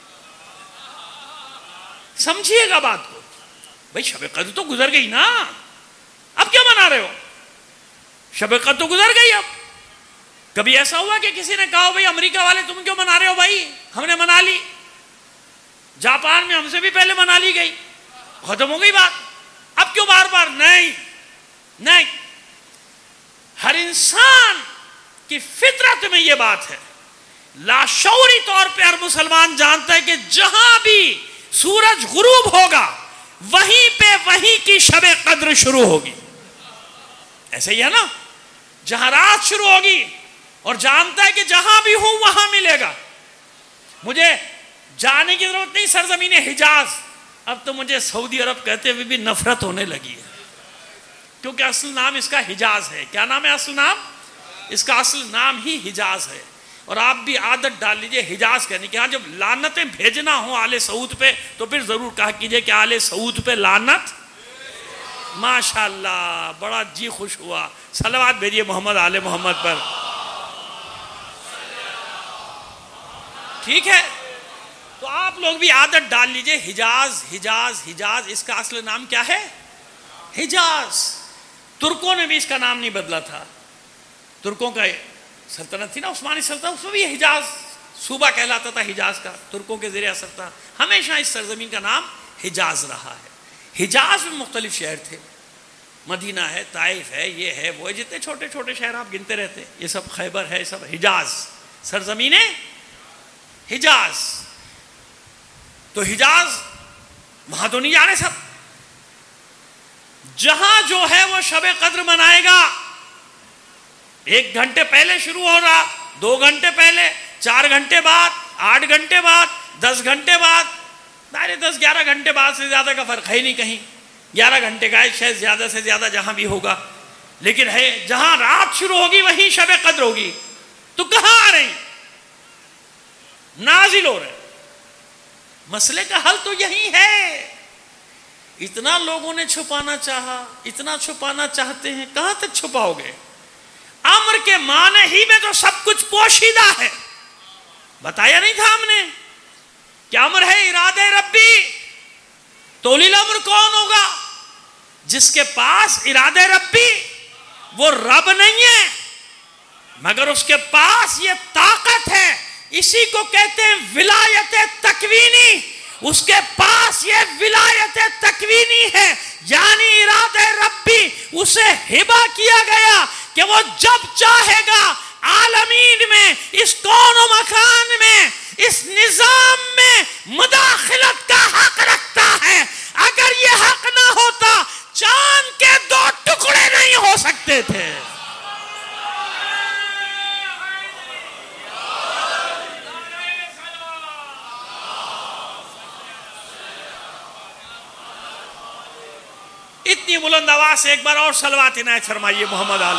سمجھیے گا بات کو بھئی، شب قدر تو گزر گئی نا، اب کیا منا رہے ہو؟ شب قدر تو گزر گئی. اب کبھی ایسا ہوا کہ کسی نے کہا بھئی امریکہ والے تم کیوں منا رہے ہو؟ بھائی ہم نے منا لی. جاپان میں ہم سے بھی پہلے منا لی گئی، ختم ہو گئی بات. اب کیوں بار بار؟ نہیں. ہر انسان کی فطرت میں یہ بات ہے، لاشعوری طور پہ ہر مسلمان جانتا ہے کہ جہاں بھی سورج غروب ہوگا وہیں پہ وہیں کی شب قدر شروع ہوگی. ایسے ہی ہے نا، جہاں رات شروع ہوگی اور جانتا ہے کہ جہاں بھی ہوں وہاں ملے گا. مجھے جانے کی ضرورت نہیں سرزمین حجاز. اب تو مجھے سعودی عرب کہتے ہوئے بھی نفرت ہونے لگی ہے، کیونکہ اصل نام اس کا حجاز ہے. کیا نام ہے اصل نام؟ اس کا اصل نام ہی حجاز ہے. اور آپ بھی عادت ڈال لیجئے حجاز کہنے کی. ہاں جب لعنتیں بھیجنا ہوں آل سعود پہ تو پھر ضرور کہا کیجئے کہ آل سعود پہ لعنت. ماشاءاللہ، بڑا جی خوش ہوا. صلوات بھیجئے محمد آل محمد پر. ٹھیک ہے، تو آپ لوگ بھی عادت ڈال لیجئے حجاز حجاز حجاز. اس کا اصل نام کیا ہے؟ حجاز. ترکوں نے بھی اس کا نام نہیں بدلا تھا. ترکوں کا سلطنت تھی نا، عثمانی سلطنت، اس میں بھی حجاز صوبہ کہلاتا تھا. حجاز کا ترکوں کے زیر اثر تھا. ہمیشہ اس سرزمین کا نام حجاز رہا ہے. حجاز میں مختلف شہر تھے، مدینہ ہے، طائف ہے، یہ ہے وہ ہے، جتنے چھوٹے چھوٹے شہر آپ گنتے رہتے، یہ سب خیبر ہے، سب حجاز، سرزمین حجاز. تو حجاز وہاں تو نہیں جا رہے سب. جہاں جو ہے وہ شب قدر منائے گا. 1 گھنٹے پہلے شروع ہو رہا، 2 گھنٹے پہلے، 4 گھنٹے بعد، 8 گھنٹے بعد، 10 گھنٹے بعد. 10-11 گھنٹے بعد سے زیادہ کا فرق ہے نہیں کہیں. 11 گھنٹے کا شاید زیادہ سے زیادہ جہاں بھی ہوگا. لیکن ہے جہاں رات شروع ہوگی وہیں شب قدر ہوگی. تو کہاں آ رہے ہیں؟ نازل ہو رہے ہیں. مسئلے کا حل تو یہی ہے. اتنا لوگوں نے چھپانا چاہا، اتنا چھپانا چاہتے ہیں، کہاں تک چھپاؤ گے؟ امر کے معنی ہی میں تو سب کچھ پوشیدہ ہے. بتایا نہیں تھا ہم نے کہ امر ہے ارادہ ربی. تو اولی الامر کون ہوگا؟ جس کے پاس ارادہ ربی، وہ رب نہیں ہے مگر اس کے پاس یہ طاقت ہے. اسی کو کہتے ہیں ولایت تکوینی. اس کے پاس یہ ولایت تکوینی ہے، یعنی ارادہ ربی اسے ہبہ کیا گیا کہ وہ جب چاہے گا عالمین میں، اس کون و مکان میں، اس نظام میں مداخلت کا حق رکھتا ہے. اگر یہ حق نہ ہوتا چاند کے 2 ٹکڑے نہیں ہو سکتے تھے. اتنی بلند آواز سے ایک بار اور صلوات عنایت فرمائیے محمد عالم.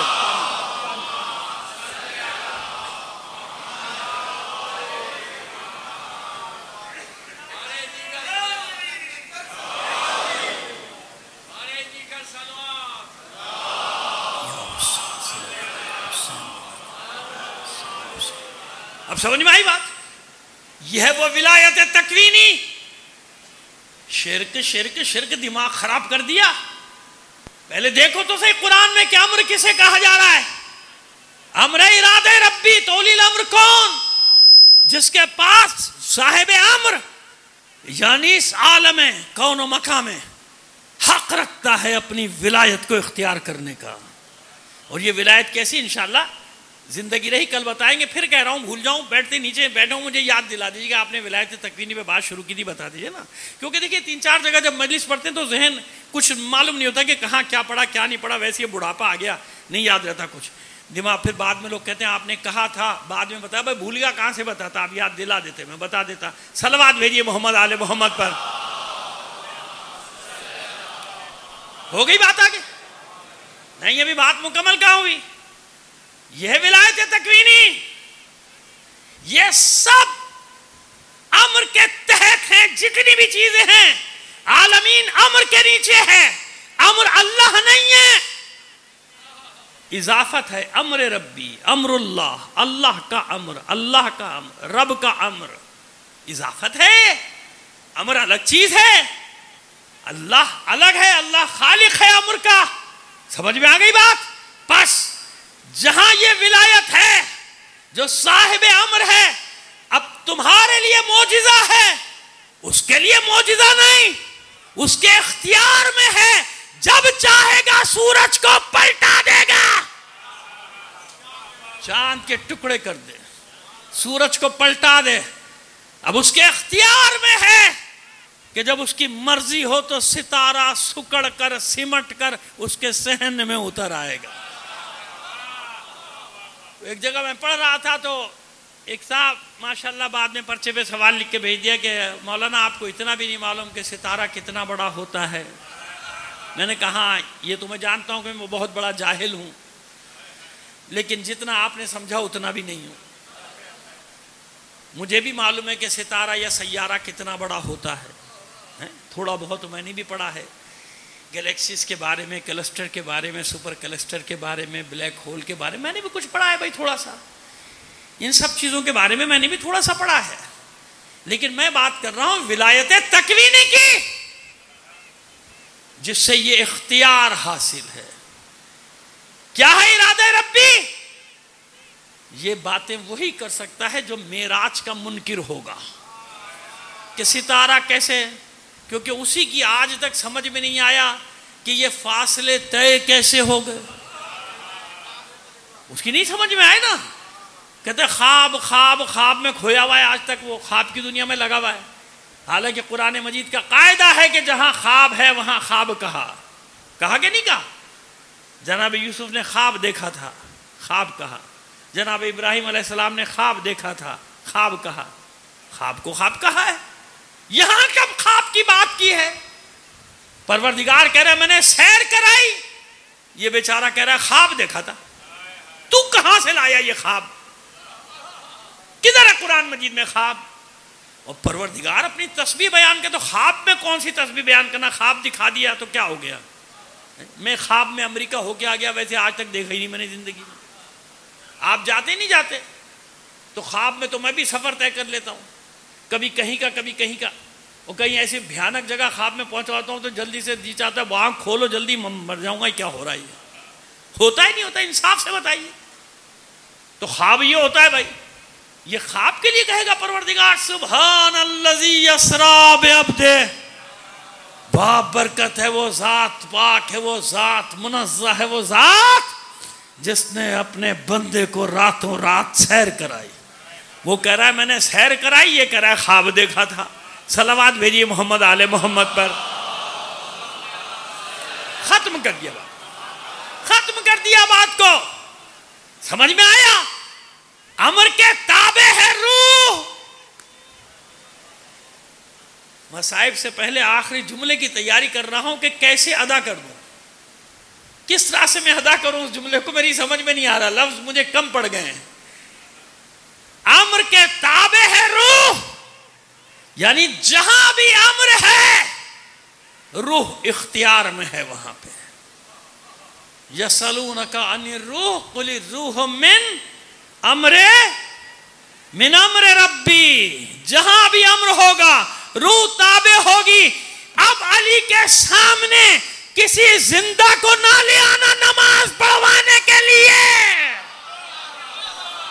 اب سمجھ میں آئی بات؟ یہ ہے وہ ولایت تکوینی. شرک شرک شرک دماغ خراب کر دیا. پہلے دیکھو تو صحیح قرآن میں کہ امر کسے کہا جا رہا ہے؟ امر ارادہ ربی. تو اولی الامر کون؟ جس کے پاس صاحب امر، یعنی اس عالم کون و مکان میں حق رکھتا ہے اپنی ولایت کو اختیار کرنے کا. اور یہ ولایت کیسی انشاءاللہ زندگی رہی کل بتائیں گے. پھر کہہ رہا ہوں بھول جاؤں بیٹھتے نیچے بیٹھا ہوں مجھے یاد دلا دیجیے گا. آپ نے ولایت تکوینی پہ بات شروع کی تھی بتا دیجیے نا. کیونکہ دیکھیے 3-4 جگہ جب مجلس پڑھتے ہیں تو ذہن کچھ معلوم نہیں ہوتا کہ کہاں کیا پڑھا کیا نہیں پڑھا. ویسے یہ بڑھاپا آ گیا نہیں یاد رہتا کچھ دماغ. پھر بعد میں لوگ کہتے ہیں آپ نے کہا تھا بعد میں بتایا. بھائی بھول گیا کہاں سے بتاتا آپ یاد دلا دیتے میں بتا دیتا. صلوات بھیجیے محمد آل محمد پر. ہو گئی بات آگے نہیں ابھی بات مکمل کہاں ہوئی. یہ ولایت تکوینی یہ سب امر کے تحت ہیں. جتنی بھی چیزیں ہیں عالمین امر کے نیچے ہے. امر اللہ نہیں ہے اضافت ہے. امر ربی امر اللہ اللہ کا امر اللہ کا امر رب کا امر اضافت ہے. امر الگ چیز ہے اللہ الگ ہے. اللہ خالق ہے امر کا. سمجھ میں آ گئی بات. بس جہاں یہ ولایت ہے جو صاحب امر ہے اب تمہارے لیے معجزہ ہے اس کے لیے معجزہ نہیں اس کے اختیار میں ہے. جب چاہے گا سورج کو پلٹا دے گا. چاند کے ٹکڑے کر دے سورج کو پلٹا دے. اب اس کے اختیار میں ہے کہ جب اس کی مرضی ہو تو ستارہ سکڑ کر سمٹ کر اس کے صحن میں اتر آئے گا. ایک جگہ میں پڑھ رہا تھا تو ایک صاحب ماشاءاللہ بعد میں پرچے پہ سوال لکھ کے بھیج دیا کہ مولانا آپ کو اتنا بھی نہیں معلوم کہ ستارہ کتنا بڑا ہوتا ہے. میں نے کہا یہ تو میں جانتا ہوں کہ میں بہت بڑا جاہل ہوں لیکن جتنا آپ نے سمجھا اتنا بھی نہیں ہوں. مجھے بھی معلوم ہے کہ ستارہ یا سیارہ کتنا بڑا ہوتا ہے. تھوڑا بہت میں نے بھی پڑھا ہے گلیکسیز کے بارے میں کلسٹر کے بارے میں سپر کلسٹر کے بارے میں بلیک ہول کے بارے میں نے بھی کچھ پڑھا ہے بھائی تھوڑا سا. ان سب چیزوں کے بارے میں نے بھی تھوڑا سا پڑھا ہے. لیکن میں بات کر رہا ہوں ولایت تکوینی کی جس سے یہ اختیار حاصل ہے. کیا ہے ارادہ ربی؟ یہ باتیں وہی کر سکتا ہے جو معراج کا منکر ہوگا کہ ستارہ کیسے. کیونکہ اسی کی آج تک سمجھ میں نہیں آیا کہ یہ فاصلے طے کیسے ہو گئے. اس کی نہیں سمجھ میں آئے نا. کہتے خواب خواب خواب میں کھویا ہوا ہے آج تک وہ خواب کی دنیا میں لگا ہوا ہے. حالانکہ قرآن مجید کا قاعدہ ہے کہ جہاں خواب ہے وہاں خواب کہا کہ نہیں کہا. جناب یوسف نے خواب دیکھا تھا خواب کہا. جناب ابراہیم علیہ السلام نے خواب دیکھا تھا خواب کہا. خواب کو خواب کہا ہے. یہاں کب خواب کی بات کی ہے؟ پروردگار کہہ رہا ہے میں نے سیر کرائی. یہ بیچارہ کہہ رہا ہے خواب دیکھا تھا. تو کہاں سے لایا یہ خواب؟ کدھر ہے قرآن مجید میں خواب؟ اور پروردگار اپنی تسبیح بیان کے تو خواب میں کون سی تسبیح بیان کرنا. خواب دکھا دیا تو کیا ہو گیا. میں خواب میں امریکہ ہو کے آ گیا ویسے آج تک دیکھا ہی نہیں میں نے زندگی میں. آپ جاتے نہیں جاتے تو خواب میں تو میں بھی سفر طے کر لیتا ہوں کبھی کہیں کا کبھی کہیں کا. اور کہیں ایسی بھیانک جگہ خواب میں پہنچواتا ہوں تو جلدی سے جی چاہتا ہے وہ آنکھ کھولو جلدی مر جاؤں گا. کیا ہو رہا ہے یہ ہوتا ہی نہیں ہوتا. انصاف سے بتائیے. تو خواب یہ ہوتا ہے بھائی. یہ خواب کے لیے کہے گا پروردگار سبحان الذی اسریٰ بعبدہ. برکت ہے وہ ذات پاک ہے وہ ذات منزہ ہے وہ ذات جس نے اپنے بندے کو راتوں رات سیر کرائی. وہ کہہ رہا ہے میں نے سیر کرائی. یہ کہہ رہا ہے خواب دیکھا تھا. صلوات بھیجیے محمد آل محمد پر. ختم کر دیا بات. ختم کر دیا بات کو. سمجھ میں آیا؟ امر کے تابع ہے روح. مصائب سے پہلے آخری جملے کی تیاری کر رہا ہوں کہ کیسے ادا کر دوں. کس طرح سے میں ادا کروں اس جملے کو میری سمجھ میں نہیں آ رہا. لفظ مجھے کم پڑ گئے ہیں. امر کے تابع ہے روح یعنی جہاں بھی امر ہے روح اختیار میں ہے وہاں پہ. یسألونک عن الروح قل الروح من امر ربی. جہاں بھی امر ہوگا روح تابع ہوگی. اب علی کے سامنے کسی زندہ کو نہ لے آنا نماز پڑھوانے کے لیے.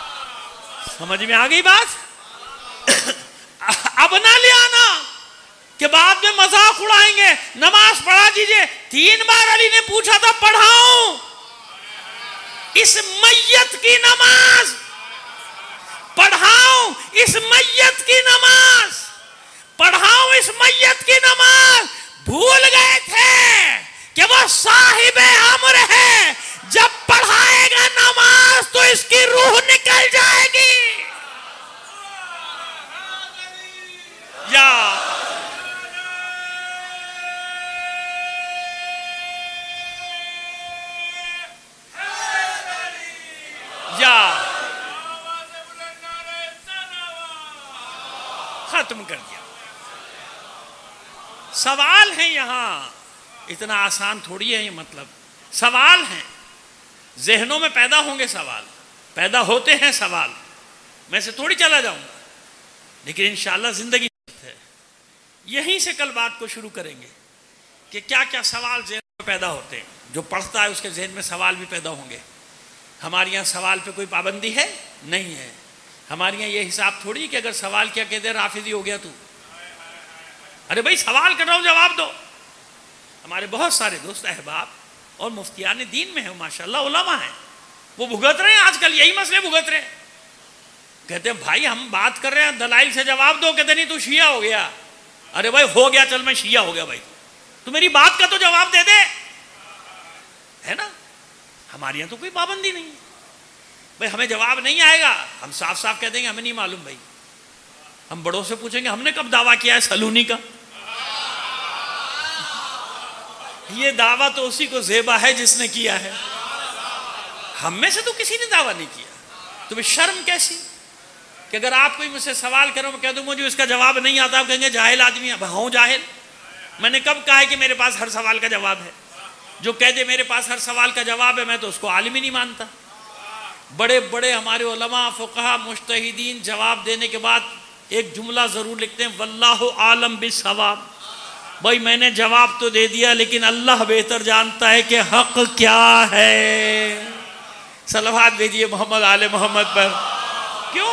سمجھ میں آ گئی بات؟ اب نہ لے آنا. کہ بعد میں مذاق اڑائیں گے. نماز پڑھا دیجئے. 3 بار علی نے پوچھا تھا پڑھاؤں اس میت کی نماز, پڑھاؤں اس میت کی نماز, پڑھاؤں اس میت کی نماز. بھول گئے تھے کہ وہ صاحب امر ہے, جب پڑھائے گا نماز تو اس کی روح نکل جائے گی. یا ختم کر دیا. سوال ہیں یہاں, اتنا آسان تھوڑی ہے یہ مطلب. سوال ہیں, ذہنوں میں پیدا ہوں گے سوال, پیدا ہوتے ہیں سوال, میں سے تھوڑی چلا جاؤں گا, لیکن انشاءاللہ زندگی ہے. یہیں سے کل بات کو شروع کریں گے کہ کیا کیا سوال ذہن میں پیدا ہوتے ہیں. جو پڑھتا ہے اس کے ذہن میں سوال بھی پیدا ہوں گے. ہمارے یہاں سوال پہ کوئی پابندی ہے نہیں ہے. ہمارے یہاں یہ حساب تھوڑی کہ اگر سوال کیا کہتے ہیں رافضی ہو گیا تو. ارے بھائی سوال کر رہا ہوں جواب دو. ہمارے بہت سارے دوست احباب اور مفتیان دین میں ہیں ماشاءاللہ, علماء ہیں, وہ بھگت رہے ہیں آج کل یہی مسئلے بھگت رہے ہیں. کہتے ہیں بھائی ہم بات کر رہے ہیں دلائل سے جواب دو. کہتے نہیں تو شیعہ ہو گیا. ارے بھائی ہو گیا, چل میں شیعہ ہو گیا بھائی, تو میری بات کا تو جواب دے دے, ہے نا. ہمارے یہاں تو کوئی پابندی نہیں ہے. بھائی ہمیں جواب نہیں آئے گا, ہم صاف صاف کہہ دیں گے ہمیں نہیں معلوم بھائی. ہم بڑوں سے پوچھیں گے ہم نے کب دعویٰ کیا ہے سلونی کا. یہ دعویٰ تو اسی کو زیبا ہے جس نے کیا ہے, ہم میں سے تو کسی نے دعویٰ نہیں کیا. تمہیں شرم کیسی کہ اگر آپ کوئی مجھ سے سوال کرو میں کہہ دوں مجھے اس کا جواب نہیں آتا, آپ کہیں گے جاہل آدمی ہے. ہوں جاہل, میں نے کب کہا ہے کہ میرے پاس ہر سوال کا جواب ہے. جو کہہ دے میرے پاس ہر سوال کا جواب ہے میں تو اس کو عالم ہی نہیں مانتا. بڑے بڑے ہمارے علماء فقہا مجتہدین جواب دینے کے بعد ایک جملہ ضرور لکھتے ہیں, واللہ عالم بالصواب. بھائی میں نے جواب تو دے دیا لیکن اللہ بہتر جانتا ہے کہ حق کیا ہے. صلوات بھیجیے محمد آل محمد پر. کیوں؟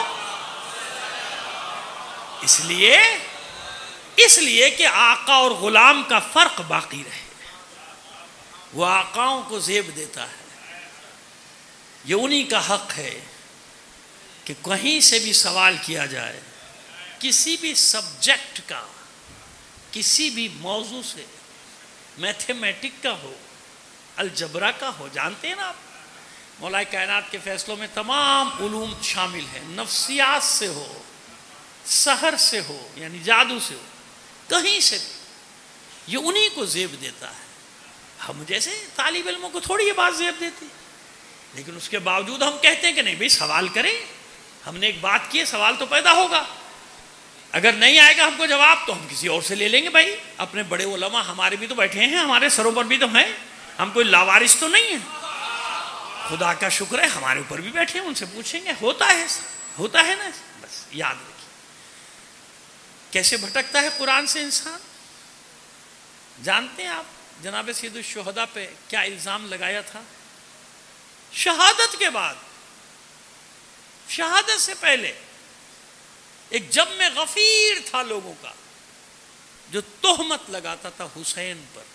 اس لیے کہ آقا اور غلام کا فرق باقی رہے. وہ آقاؤں کو زیب دیتا ہے, یہ انہی کا حق ہے کہ کہیں سے بھی سوال کیا جائے, کسی بھی سبجیکٹ کا, کسی بھی موضوع سے, میتھمیٹک کا ہو, الجبرا کا ہو. جانتے ہیں نا آپ مولا کائنات کے فیصلوں میں تمام علوم شامل ہیں, نفسیات سے ہو, سحر سے ہو یعنی جادو سے ہو, کہیں سے بھی یہ انہی کو زیب دیتا ہے. ہم جیسے طالب علموں کو تھوڑی یہ بات زیب دیتی, لیکن اس کے باوجود ہم کہتے ہیں کہ نہیں بھئی سوال کریں, ہم نے ایک بات کی ہے سوال تو پیدا ہوگا. اگر نہیں آئے گا ہم کو جواب تو ہم کسی اور سے لے لیں گے. بھائی اپنے بڑے علماء ہمارے بھی تو بیٹھے ہیں, ہمارے سروں پر بھی تو ہیں, ہم کوئی لاوارث تو نہیں ہیں. خدا کا شکر ہے ہمارے اوپر بھی بیٹھے ہیں, ان سے پوچھیں گے. ہوتا ہے نا. بس یاد رکھیے کیسے بھٹکتا ہے قرآن سے انسان. جانتے ہیں آپ جناب سید الشہداء پہ کیا الزام لگایا تھا؟ شہادت کے بعد, شہادت سے پہلے ایک جم غفیر تھا لوگوں کا جو تہمت لگاتا تھا حسین پر.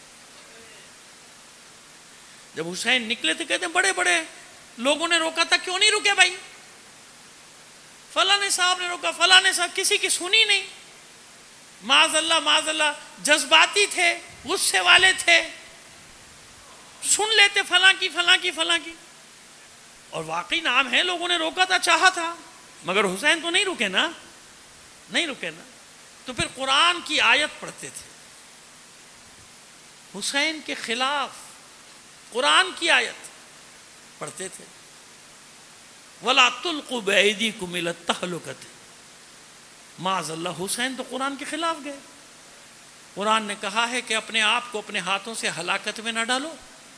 جب حسین نکلے تھے کہتے ہیں بڑے بڑے لوگوں نے روکا تھا, کیوں نہیں رکے بھائی؟ فلاں صاحب نے روکا, فلاں صاحب, کسی کی سنی نہیں. معاذ اللہ جذباتی تھے, غصے والے تھے, سن لیتے فلاں کی. اور واقعی نام ہے لوگوں نے روکا تھا, چاہا تھا, مگر حسین تو نہیں رکے نا. تو پھر قرآن کی آیت پڑھتے تھے حسین کے خلاف, قرآن کی آیت پڑھتے تھے, وَلَا تُلْقُوا بِأَيْدِيكُمْ إِلَى التَّهْلُكَةِ. معاذ اللہ حسین تو قرآن کے خلاف گئے. قرآن نے کہا ہے کہ اپنے آپ کو اپنے ہاتھوں سے ہلاکت میں نہ ڈالو.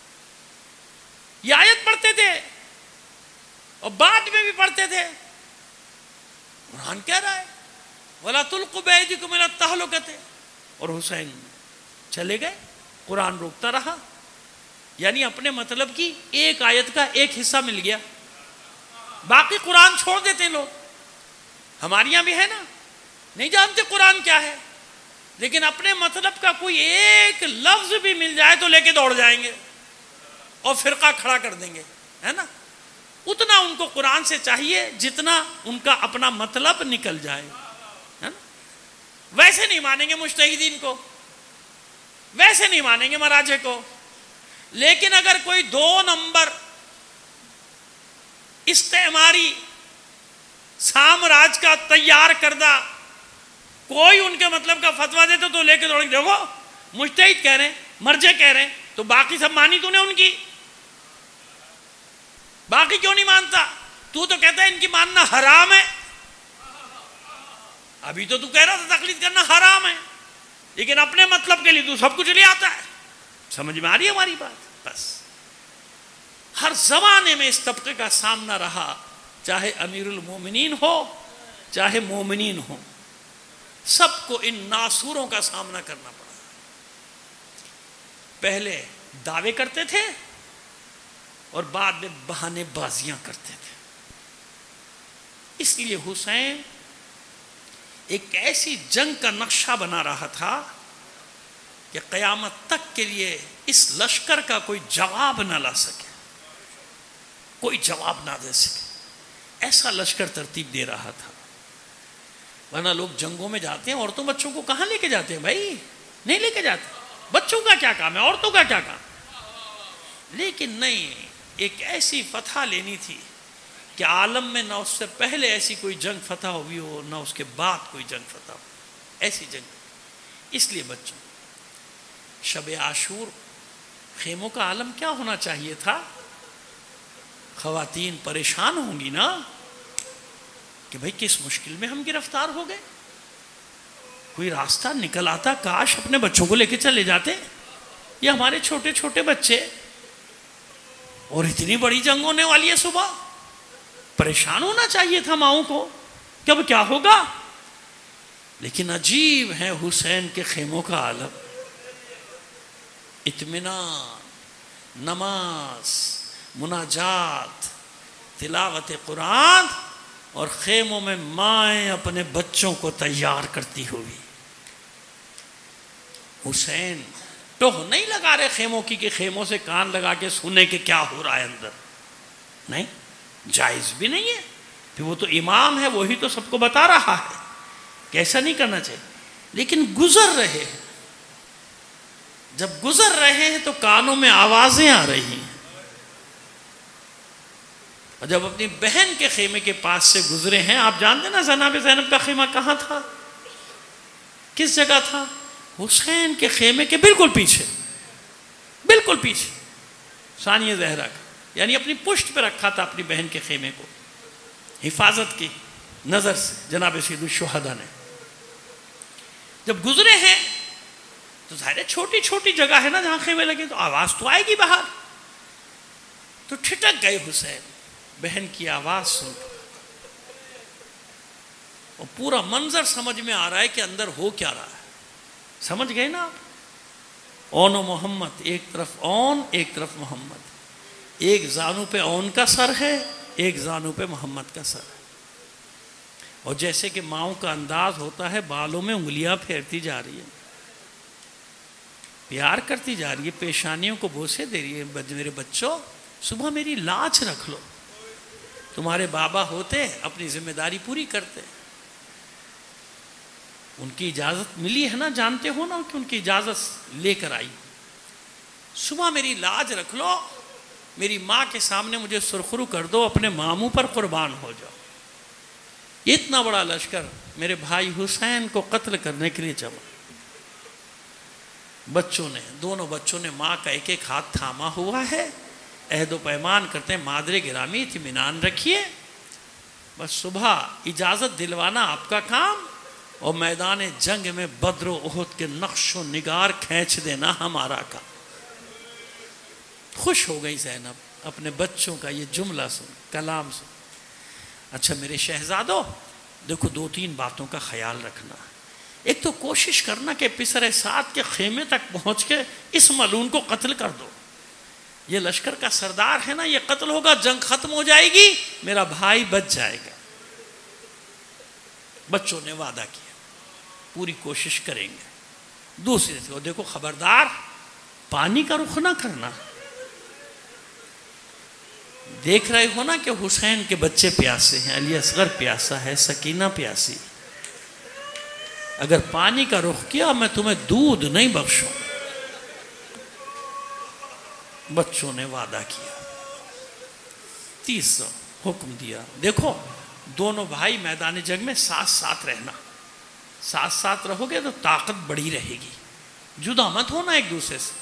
یہ آیت پڑھتے تھے اور بعد میں بھی پڑھتے تھے. قرآن کہہ رہا ہے وَلَا تُلْقُوا بِأَيْدِيكُمْ إِلَى التَّهْلُكَةِ, اور حسین چلے گئے, قرآن روکتا رہا. یعنی اپنے مطلب کی ایک آیت کا ایک حصہ مل گیا, باقی قرآن چھوڑ دیتے لوگ. ہمارے یہاں بھی ہے نا, نہیں جانتے قرآن کیا ہے. لیکن اپنے مطلب کا کوئی ایک لفظ بھی مل جائے تو لے کے دوڑ جائیں گے اور فرقہ کھڑا کر دیں گے، ہے نا؟ اتنا ان کو قرآن سے چاہیے جتنا ان کا اپنا مطلب نکل جائے، ہے نا؟ ویسے نہیں مانیں گے مجتہدین کو، ویسے نہیں مانیں گے مراجع کو، لیکن اگر کوئی 2 نمبر استعماری سامراج کا تیار کردہ کوئی ان کے مطلب کا فتویٰ دیتے تو لے کے دوڑیں گے، دیکھو مجتہد کہہ رہے ہیں، مرجع کہہ رہے ہیں، تو باقی سب مانی تو نے ان کی، باقی کیوں نہیں مانتا؟ تو کہتا ہے ان کی ماننا حرام ہے، ابھی تو کہہ رہا تھا تقلید کرنا حرام ہے، لیکن اپنے مطلب کے لیے تو سب کچھ لے آتا ہے۔ سمجھ میں آ رہی ہے ہماری بات؟ بس ہر زمانے میں اس طبقے کا سامنا رہا، چاہے امیر المومنین ہو چاہے مومنین ہو، سب کو ان ناسوروں کا سامنا کرنا پڑا۔ پہلے دعوے کرتے تھے اور بعد میں بہانے بازیاں کرتے تھے۔ اس لیے حسین ایک ایسی جنگ کا نقشہ بنا رہا تھا کہ قیامت تک کے لیے اس لشکر کا کوئی جواب نہ لا سکے، کوئی جواب نہ دے سکے، ایسا لشکر ترتیب دے رہا تھا۔ ورنہ لوگ جنگوں میں جاتے ہیں، عورتوں بچوں کو کہاں لے کے جاتے ہیں بھائی؟ نہیں لے کے جاتے، بچوں کا کیا کام ہے، عورتوں کا کیا کام؟ لیکن نہیں، ایک ایسی فتح لینی تھی کہ عالم میں نہ اس سے پہلے ایسی کوئی جنگ فتح ہوئی ہو، نہ اس کے بعد کوئی جنگ فتح ہو، ایسی جنگ۔ اس لیے بچوں، شب عاشور خیموں کا عالم کیا ہونا چاہیے تھا؟ خواتین پریشان ہوں گی نا کہ بھئی کس مشکل میں ہم گرفتار ہو گئے، کوئی راستہ نکل آتا، کاش اپنے بچوں کو لے کے چلے جاتے، یہ ہمارے چھوٹے چھوٹے بچے، اور اتنی بڑی جنگ ہونے والی ہے صبح، پریشان ہونا چاہیے تھا ماؤں کو کہ اب کیا ہوگا۔ لیکن عجیب ہے حسین کے خیموں کا عالم، اطمینان، نماز، مناجات، تلاوت قرآن، اور خیموں میں مائیں اپنے بچوں کو تیار کرتی ہوئی۔ حسین ٹوہ نہیں لگا رہے خیموں کی کہ خیموں سے کان لگا کے سنے کہ کیا ہو رہا ہے اندر، نہیں، جائز بھی نہیں ہے، پھر وہ تو امام ہے، وہی تو سب کو بتا رہا ہے کہ ایسا نہیں کرنا چاہیے۔ لیکن گزر رہے ہیں، جب گزر رہے ہیں تو کانوں میں آوازیں آ رہی ہیں، اور جب اپنی بہن کے خیمے کے پاس سے گزرے ہیں، آپ جانتے نا جناب زینب کا خیمہ کہاں تھا، کس جگہ تھا؟ حسین کے خیمے کے بالکل پیچھے، بالکل پیچھے، ثانیہ زہرا کا، یعنی اپنی پشت پہ رکھا تھا اپنی بہن کے خیمے کو، حفاظت کی نظر سے جناب سید الشہداء نے۔ جب گزرے ہیں تو ظاہر ہے چھوٹی چھوٹی جگہ ہے نا جہاں خیمے لگے، تو آواز تو آئے گی باہر، تو ٹھٹک گئے حسین بہن کی آواز سن کر، اور پورا منظر سمجھ میں آ رہا ہے کہ اندر ہو کیا رہا ہے۔ سمجھ گئے نا آپ؟ اون و محمد، ایک طرف اون ایک طرف محمد، ایک زانو پہ اون کا سر ہے، ایک زانو پہ محمد کا سر ہے، اور جیسے کہ ماؤں کا انداز ہوتا ہے، بالوں میں انگلیاں پھیرتی جا رہی ہے، پیار کرتی جا رہی ہے، پیشانیوں کو بوسے دے رہی ہے، میرے بچوں صبح میری لاج رکھ لو، تمہارے بابا ہوتے اپنی ذمہ داری پوری کرتے، ان کی اجازت ملی ہے نا، جانتے ہو نا کہ ان کی اجازت لے کر آئی، صبح میری لاج رکھ لو، میری ماں کے سامنے مجھے سرخرو کر دو، اپنے ماموں پر قربان ہو جاؤ۔ اتنا بڑا لشکر میرے بھائی حسین کو قتل کرنے کے لیے جمع، بچوں نے، دونوں بچوں نے ماں کا ایک ایک ہاتھ تھاما ہوا ہے، عہد و پیمان کرتے ہیں، مادر گرامی اطمینان رکھیے، بس صبح اجازت دلوانا آپ کا کام، اور میدان جنگ میں بدر و احد کے نقش و نگار کھینچ دینا ہمارا کام۔ خوش ہو گئی زینب اپنے بچوں کا یہ جملہ سن، کلام سن۔ اچھا میرے شہزادوں، دیکھو 2-3 باتوں کا خیال رکھنا، ایک تو کوشش کرنا کہ پسر سعد کے خیمے تک پہنچ کے اس ملعون کو قتل کر دو، یہ لشکر کا سردار ہے نا، یہ قتل ہوگا، جنگ ختم ہو جائے گی، میرا بھائی بچ جائے گا۔ بچوں نے وعدہ کیا پوری کوشش کریں گے۔ دوسری سے دیکھو خبردار پانی کا رخ نہ کرنا. دیکھ رہے ہو نا کہ حسین کے بچے پیاسے ہیں, علی اصغر پیاسا ہے, سکینہ پیاسی. اگر پانی کا رخ کیا میں تمہیں دودھ نہیں بخشوں. بچوں نے وعدہ کیا. تیسرا حکم دیا, دیکھو دونوں بھائی میدان جنگ میں ساتھ ساتھ رہنا. ساتھ ساتھ رہو گے تو طاقت بڑی رہے گی. جدا مت ہونا ایک دوسرے سے.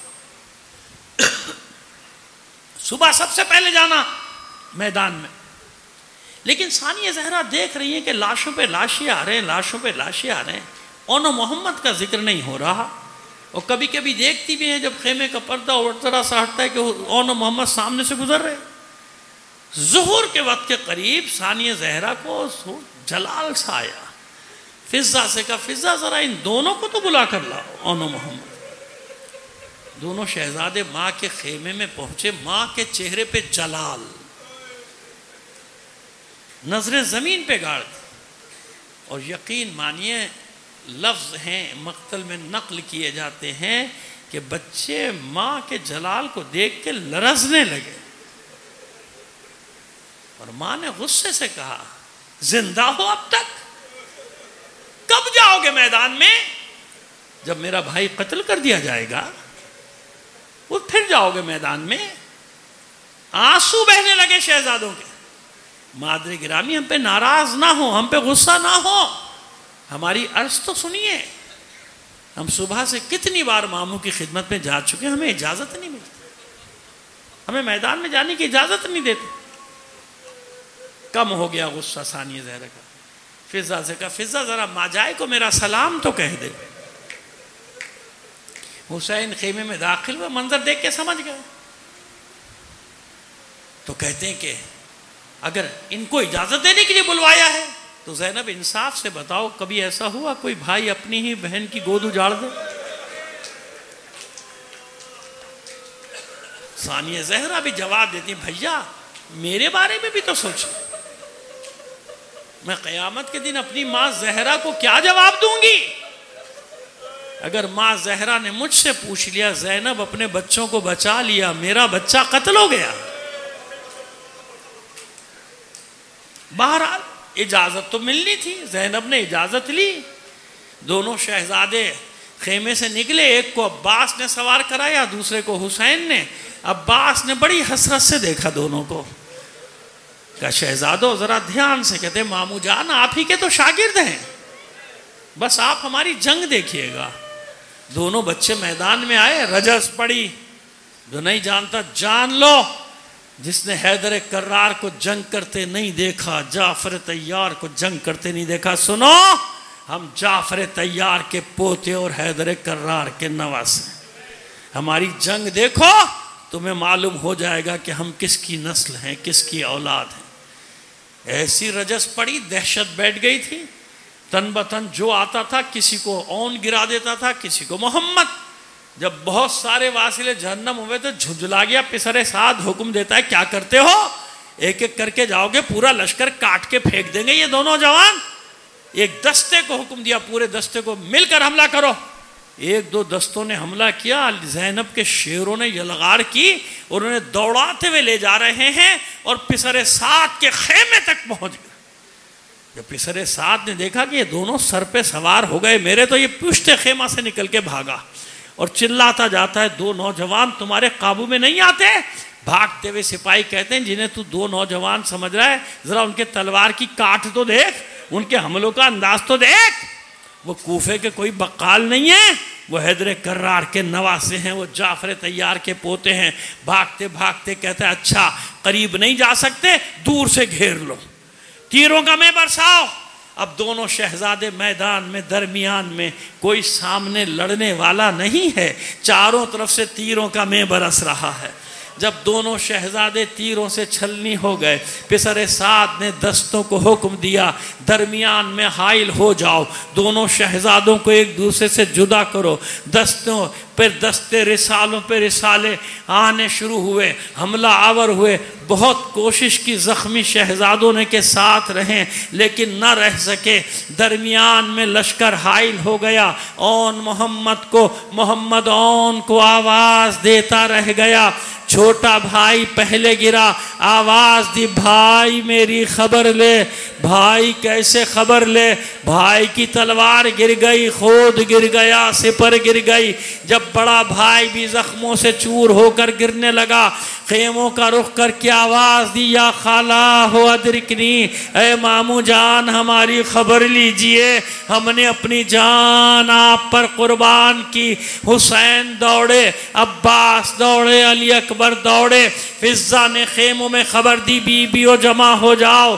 صبح سب سے پہلے جانا میدان میں. لیکن ثانیہ زہرا دیکھ رہی ہیں کہ لاشوں پہ لاشیں آ رہے ہیں, لاشوں پہ لاشیں آ رہے ہیں. اون محمد کا ذکر نہیں ہو رہا. اور کبھی کبھی دیکھتی بھی ہیں جب خیمے کا پردہ اور ذرا سا ہٹتا ہے کہ اون محمد سامنے سے گزر رہے. ظہر کے وقت کے قریب ثانیہ زہرا کو جلال سا آیا. فضہ سے کہا فضہ ذرا ان دونوں کو تو بلا کر لاؤ. اون محمد دونوں شہزادے ماں کے خیمے میں پہنچے. ماں کے چہرے پہ جلال, نظریں زمین پہ گاڑ دی. اور یقین مانیے لفظ ہیں مقتل میں نقل کیے جاتے ہیں کہ بچے ماں کے جلال کو دیکھ کے لرزنے لگے. اور ماں نے غصے سے کہا زندہ ہو اب تک؟ کب جاؤ گے میدان میں؟ جب میرا بھائی قتل کر دیا جائے گا وہ پھر جاؤ گے میدان میں. آنسو بہنے لگے شہزادوں کے. مادر گرامی ہم پہ ناراض نہ ہو, ہم پہ غصہ نہ ہو, ہماری عرض تو سنیے. ہم صبح سے کتنی بار ماموں کی خدمت میں جا چکے, ہمیں اجازت نہیں ملتی, ہمیں میدان میں جانے کی اجازت نہیں دیتے. کم ہو گیا غصہ ثانیہ زہرا کا. فضہ سے کہا فضہ ذرا ماجائے کو میرا سلام تو کہہ دے. حسین خیمے میں داخل ہوئے, منظر دیکھ کے سمجھ گئے. تو کہتے ہیں کہ اگر ان کو اجازت دینے کے لیے بلوایا ہے تو زینب انصاف سے بتاؤ کبھی ایسا ہوا کوئی بھائی اپنی ہی بہن کی گود اجاڑ دے؟ ثانیہ زہرا بھی جواب دیتی بھیا میرے بارے میں بھی تو سوچو. میں قیامت کے دن اپنی ماں زہرا کو کیا جواب دوں گی؟ اگر ماں زہرا نے مجھ سے پوچھ لیا زینب اپنے بچوں کو بچا لیا, میرا بچہ قتل ہو گیا. بہرحال اجازت تو ملنی تھی, زینب نے اجازت لی. دونوں شہزادے خیمے سے نکلے. ایک کو عباس نے سوار کرایا, دوسرے کو حسین نے. عباس نے بڑی حسرت سے دیکھا دونوں کو. کہا شہزادو ذرا دھیان سے. کہتے مامو جان آپ ہی کے تو شاگرد ہیں, بس آپ ہماری جنگ دیکھیے گا. دونوں بچے میدان میں آئے, رجس پڑی. جو نہیں جانتا جان لو, جس نے حیدر کرار کو جنگ کرتے نہیں دیکھا, جعفر طیار کو جنگ کرتے نہیں دیکھا, سنو ہم جعفر طیار کے پوتے اور حیدر کرار کے نواسے. ہماری جنگ دیکھو تمہیں معلوم ہو جائے گا کہ ہم کس کی نسل ہیں, کس کی اولاد ہیں. ایسی رجس پڑی, دہشت بیٹھ گئی تھی. تن بتن جو آتا تھا کسی کو اون گرا دیتا تھا, کسی کو محمد. جب بہت سارے واصل جہنم ہوئے تو جھجلا گیا. پسر سعد حکم دیتا ہے کیا کرتے ہو؟ ایک ایک کر کے جاؤ گے, پورا لشکر کاٹ کے پھینک دیں گے یہ دونوں جوان. ایک دستے کو حکم دیا پورے دستے کو مل کر حملہ کرو. ایک دو دستوں نے حملہ کیا. زینب کے شیروں نے یلغار کی, انہوں نے دوڑاتے ہوئے لے جا رہے ہیں اور پسر سعد کے خیمے تک پہنچ گئے. جب پسر سعد نے دیکھا کہ یہ دونوں سر پہ سوار ہو گئے میرے, تو یہ پشت خیمہ سے نکل کے بھاگا اور چلاتا جاتا ہے دو نوجوان تمہارے قابو میں نہیں آتے. بھاگتے ہوئے سپاہی کہتے ہیں جنہیں تو دو نوجوان سمجھ رہا ہے, ذرا ان کے تلوار کی کاٹ تو دیکھ, ان کے حملوں کا انداز تو دیکھ. وہ کوفے کے کوئی بقال نہیں ہیں, وہ حیدر کرار کے نواسے ہیں, وہ جعفر طیار کے پوتے ہیں. بھاگتے بھاگتے کہتے ہیں اچھا قریب نہیں جا سکتے, دور سے گھیر لو, تیروں کا میں برساؤ. اب دونوں شہزادے میدان میں درمیان میں, کوئی سامنے لڑنے والا نہیں ہے, چاروں طرف سے تیروں کا میں برس رہا ہے. جب دونوں شہزادے تیروں سے چھلنی ہو گئے، پسر سعد نے دستوں کو حکم دیا درمیان میں حائل ہو جاؤ، دونوں شہزادوں کو ایک دوسرے سے جدا کرو۔ دستوں پہ دستے، رسالوں پہ رسالے آنے شروع ہوئے، حملہ آور ہوئے۔ بہت کوشش کی زخمی شہزادوں نے کہ ساتھ رہیں، لیکن نہ رہ سکے۔ درمیان میں لشکر حائل ہو گیا۔ اون محمد اون کو آواز دیتا رہ گیا۔ چھوٹا بھائی پہلے گرا، آواز دی بھائی میری خبر لے۔ بھائی کیسے خبر لے؟ بھائی کی تلوار گر گئی، خود گر گیا، سپر گر گئی۔ جب بڑا بھائی بھی زخموں سے چور ہو کر گرنے لگا، خیموں کا رخ کر کے آواز دی یا خالہ ہو ادرکنی، اے ماموں جان ہماری خبر لیجئے، ہم نے اپنی جان آپ پر قربان کی۔ حسین دوڑے، عباس دوڑے، علی اکبر دوڑے۔ فضہ نے خیموں میں خبر دی بیویوں جمع ہو جاؤ،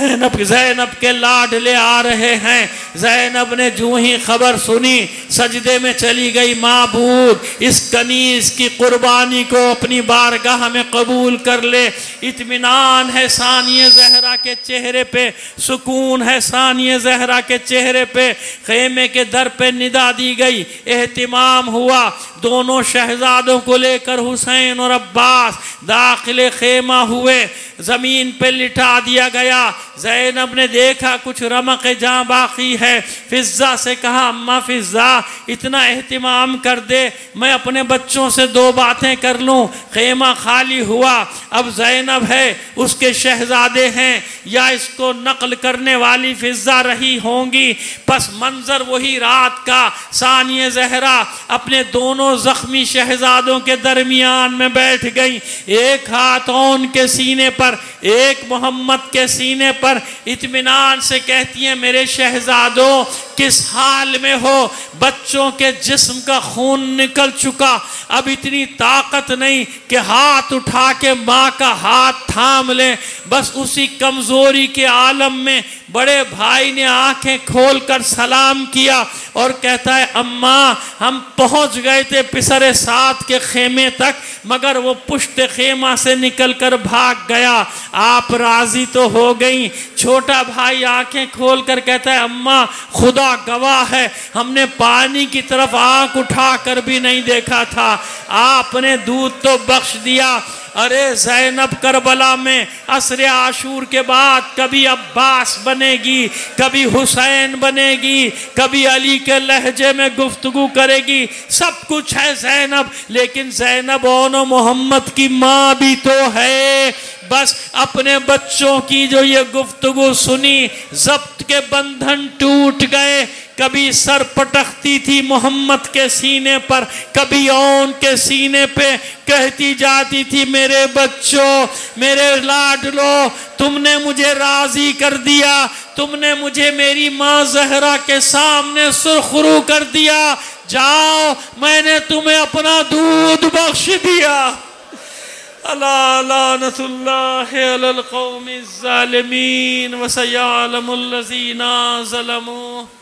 زینب کے لاڈلے آ رہے ہیں۔ زینب نے جو ہی خبر سنی سجدے میں چلی گئی، معبود اس کنیز کی قربانی کو اپنی بارگاہ میں قبول کر لے۔ اطمینان ہے ثانیہ زہرا کے چہرے پہ، سکون ہے ثانیہ زہرا کے چہرے پہ۔ خیمے کے در پہ ندا دی گئی، اہتمام ہوا۔ دونوں شہزادوں کو لے کر حسین اور عباس داخل خیمہ ہوئے، زمین پہ لٹا دیا گیا۔ زینب نے دیکھا کچھ رمق جاں باقی ہے، فضہ سے کہا اماں فضہ اتنا اہتمام کر دے، میں اپنے بچوں سے 2 باتیں کر لوں۔ خیمہ خالی ہوا، اب زینب ہے، اس کے شہزادے ہیں، یا اس کو نقل کرنے والی فضہ رہی ہوں گی۔ پس منظر وہی رات کا، ثانیہ زہرا اپنے دونوں زخمی شہزادوں کے درمیان میں بیٹھ گئی، ایک ہاتھ اون کے سینے پر، ایک محمد کے سینے پر، اطمینان سے کہتی ہیں میرے شہزادوں کس حال میں ہو؟ بچوں کے جسم کا خون نکل چکا، اب اتنی طاقت نہیں کہ ہاتھ اٹھا کے ماں کا ہاتھ تھام لیں۔ بس اسی کمزوری کے عالم میں بڑے بھائی نے آنکھیں کھول کر سلام کیا اور کہتا ہے اماں ہم پہنچ گئے تھے پسر سعد کے خیمے تک، مگر وہ پشت خیمہ سے نکل کر بھاگ گیا، آپ راضی تو ہو گئیں؟ چھوٹا بھائی آنکھیں کھول کر کہتا ہے اماں خدا گواہ ہے ہم نے پانی کی طرف آنکھ اٹھا کر بھی نہیں دیکھا تھا، آپ نے دودھ تو بخش دیا۔ ارے زینب کربلا میں عصر عاشور کے بعد کبھی عباس بنے گی، کبھی حسین بنے گی، کبھی علی کے لہجے میں گفتگو کرے گی، سب کچھ ہے زینب، لیکن زینب اون و محمد کی ماں بھی تو ہے۔ بس اپنے بچوں کی جو یہ گفتگو سنی، ضبط کے بندھن ٹوٹ گئے۔ کبھی سر پٹکتی تھی محمد کے سینے پر، کبھی اون کے سینے پہ، کہتی جاتی تھی میرے بچوں، میرے لاڈلو، تم نے مجھے راضی کر دیا، تم نے مجھے میری ماں زہرا کے سامنے سرخرو کر دیا، جاؤ میں نے تمہیں اپنا دودھ بخش دیا۔ الا لعنت اللہ علی القوم الظالمین وسیعلم الذین ظلموا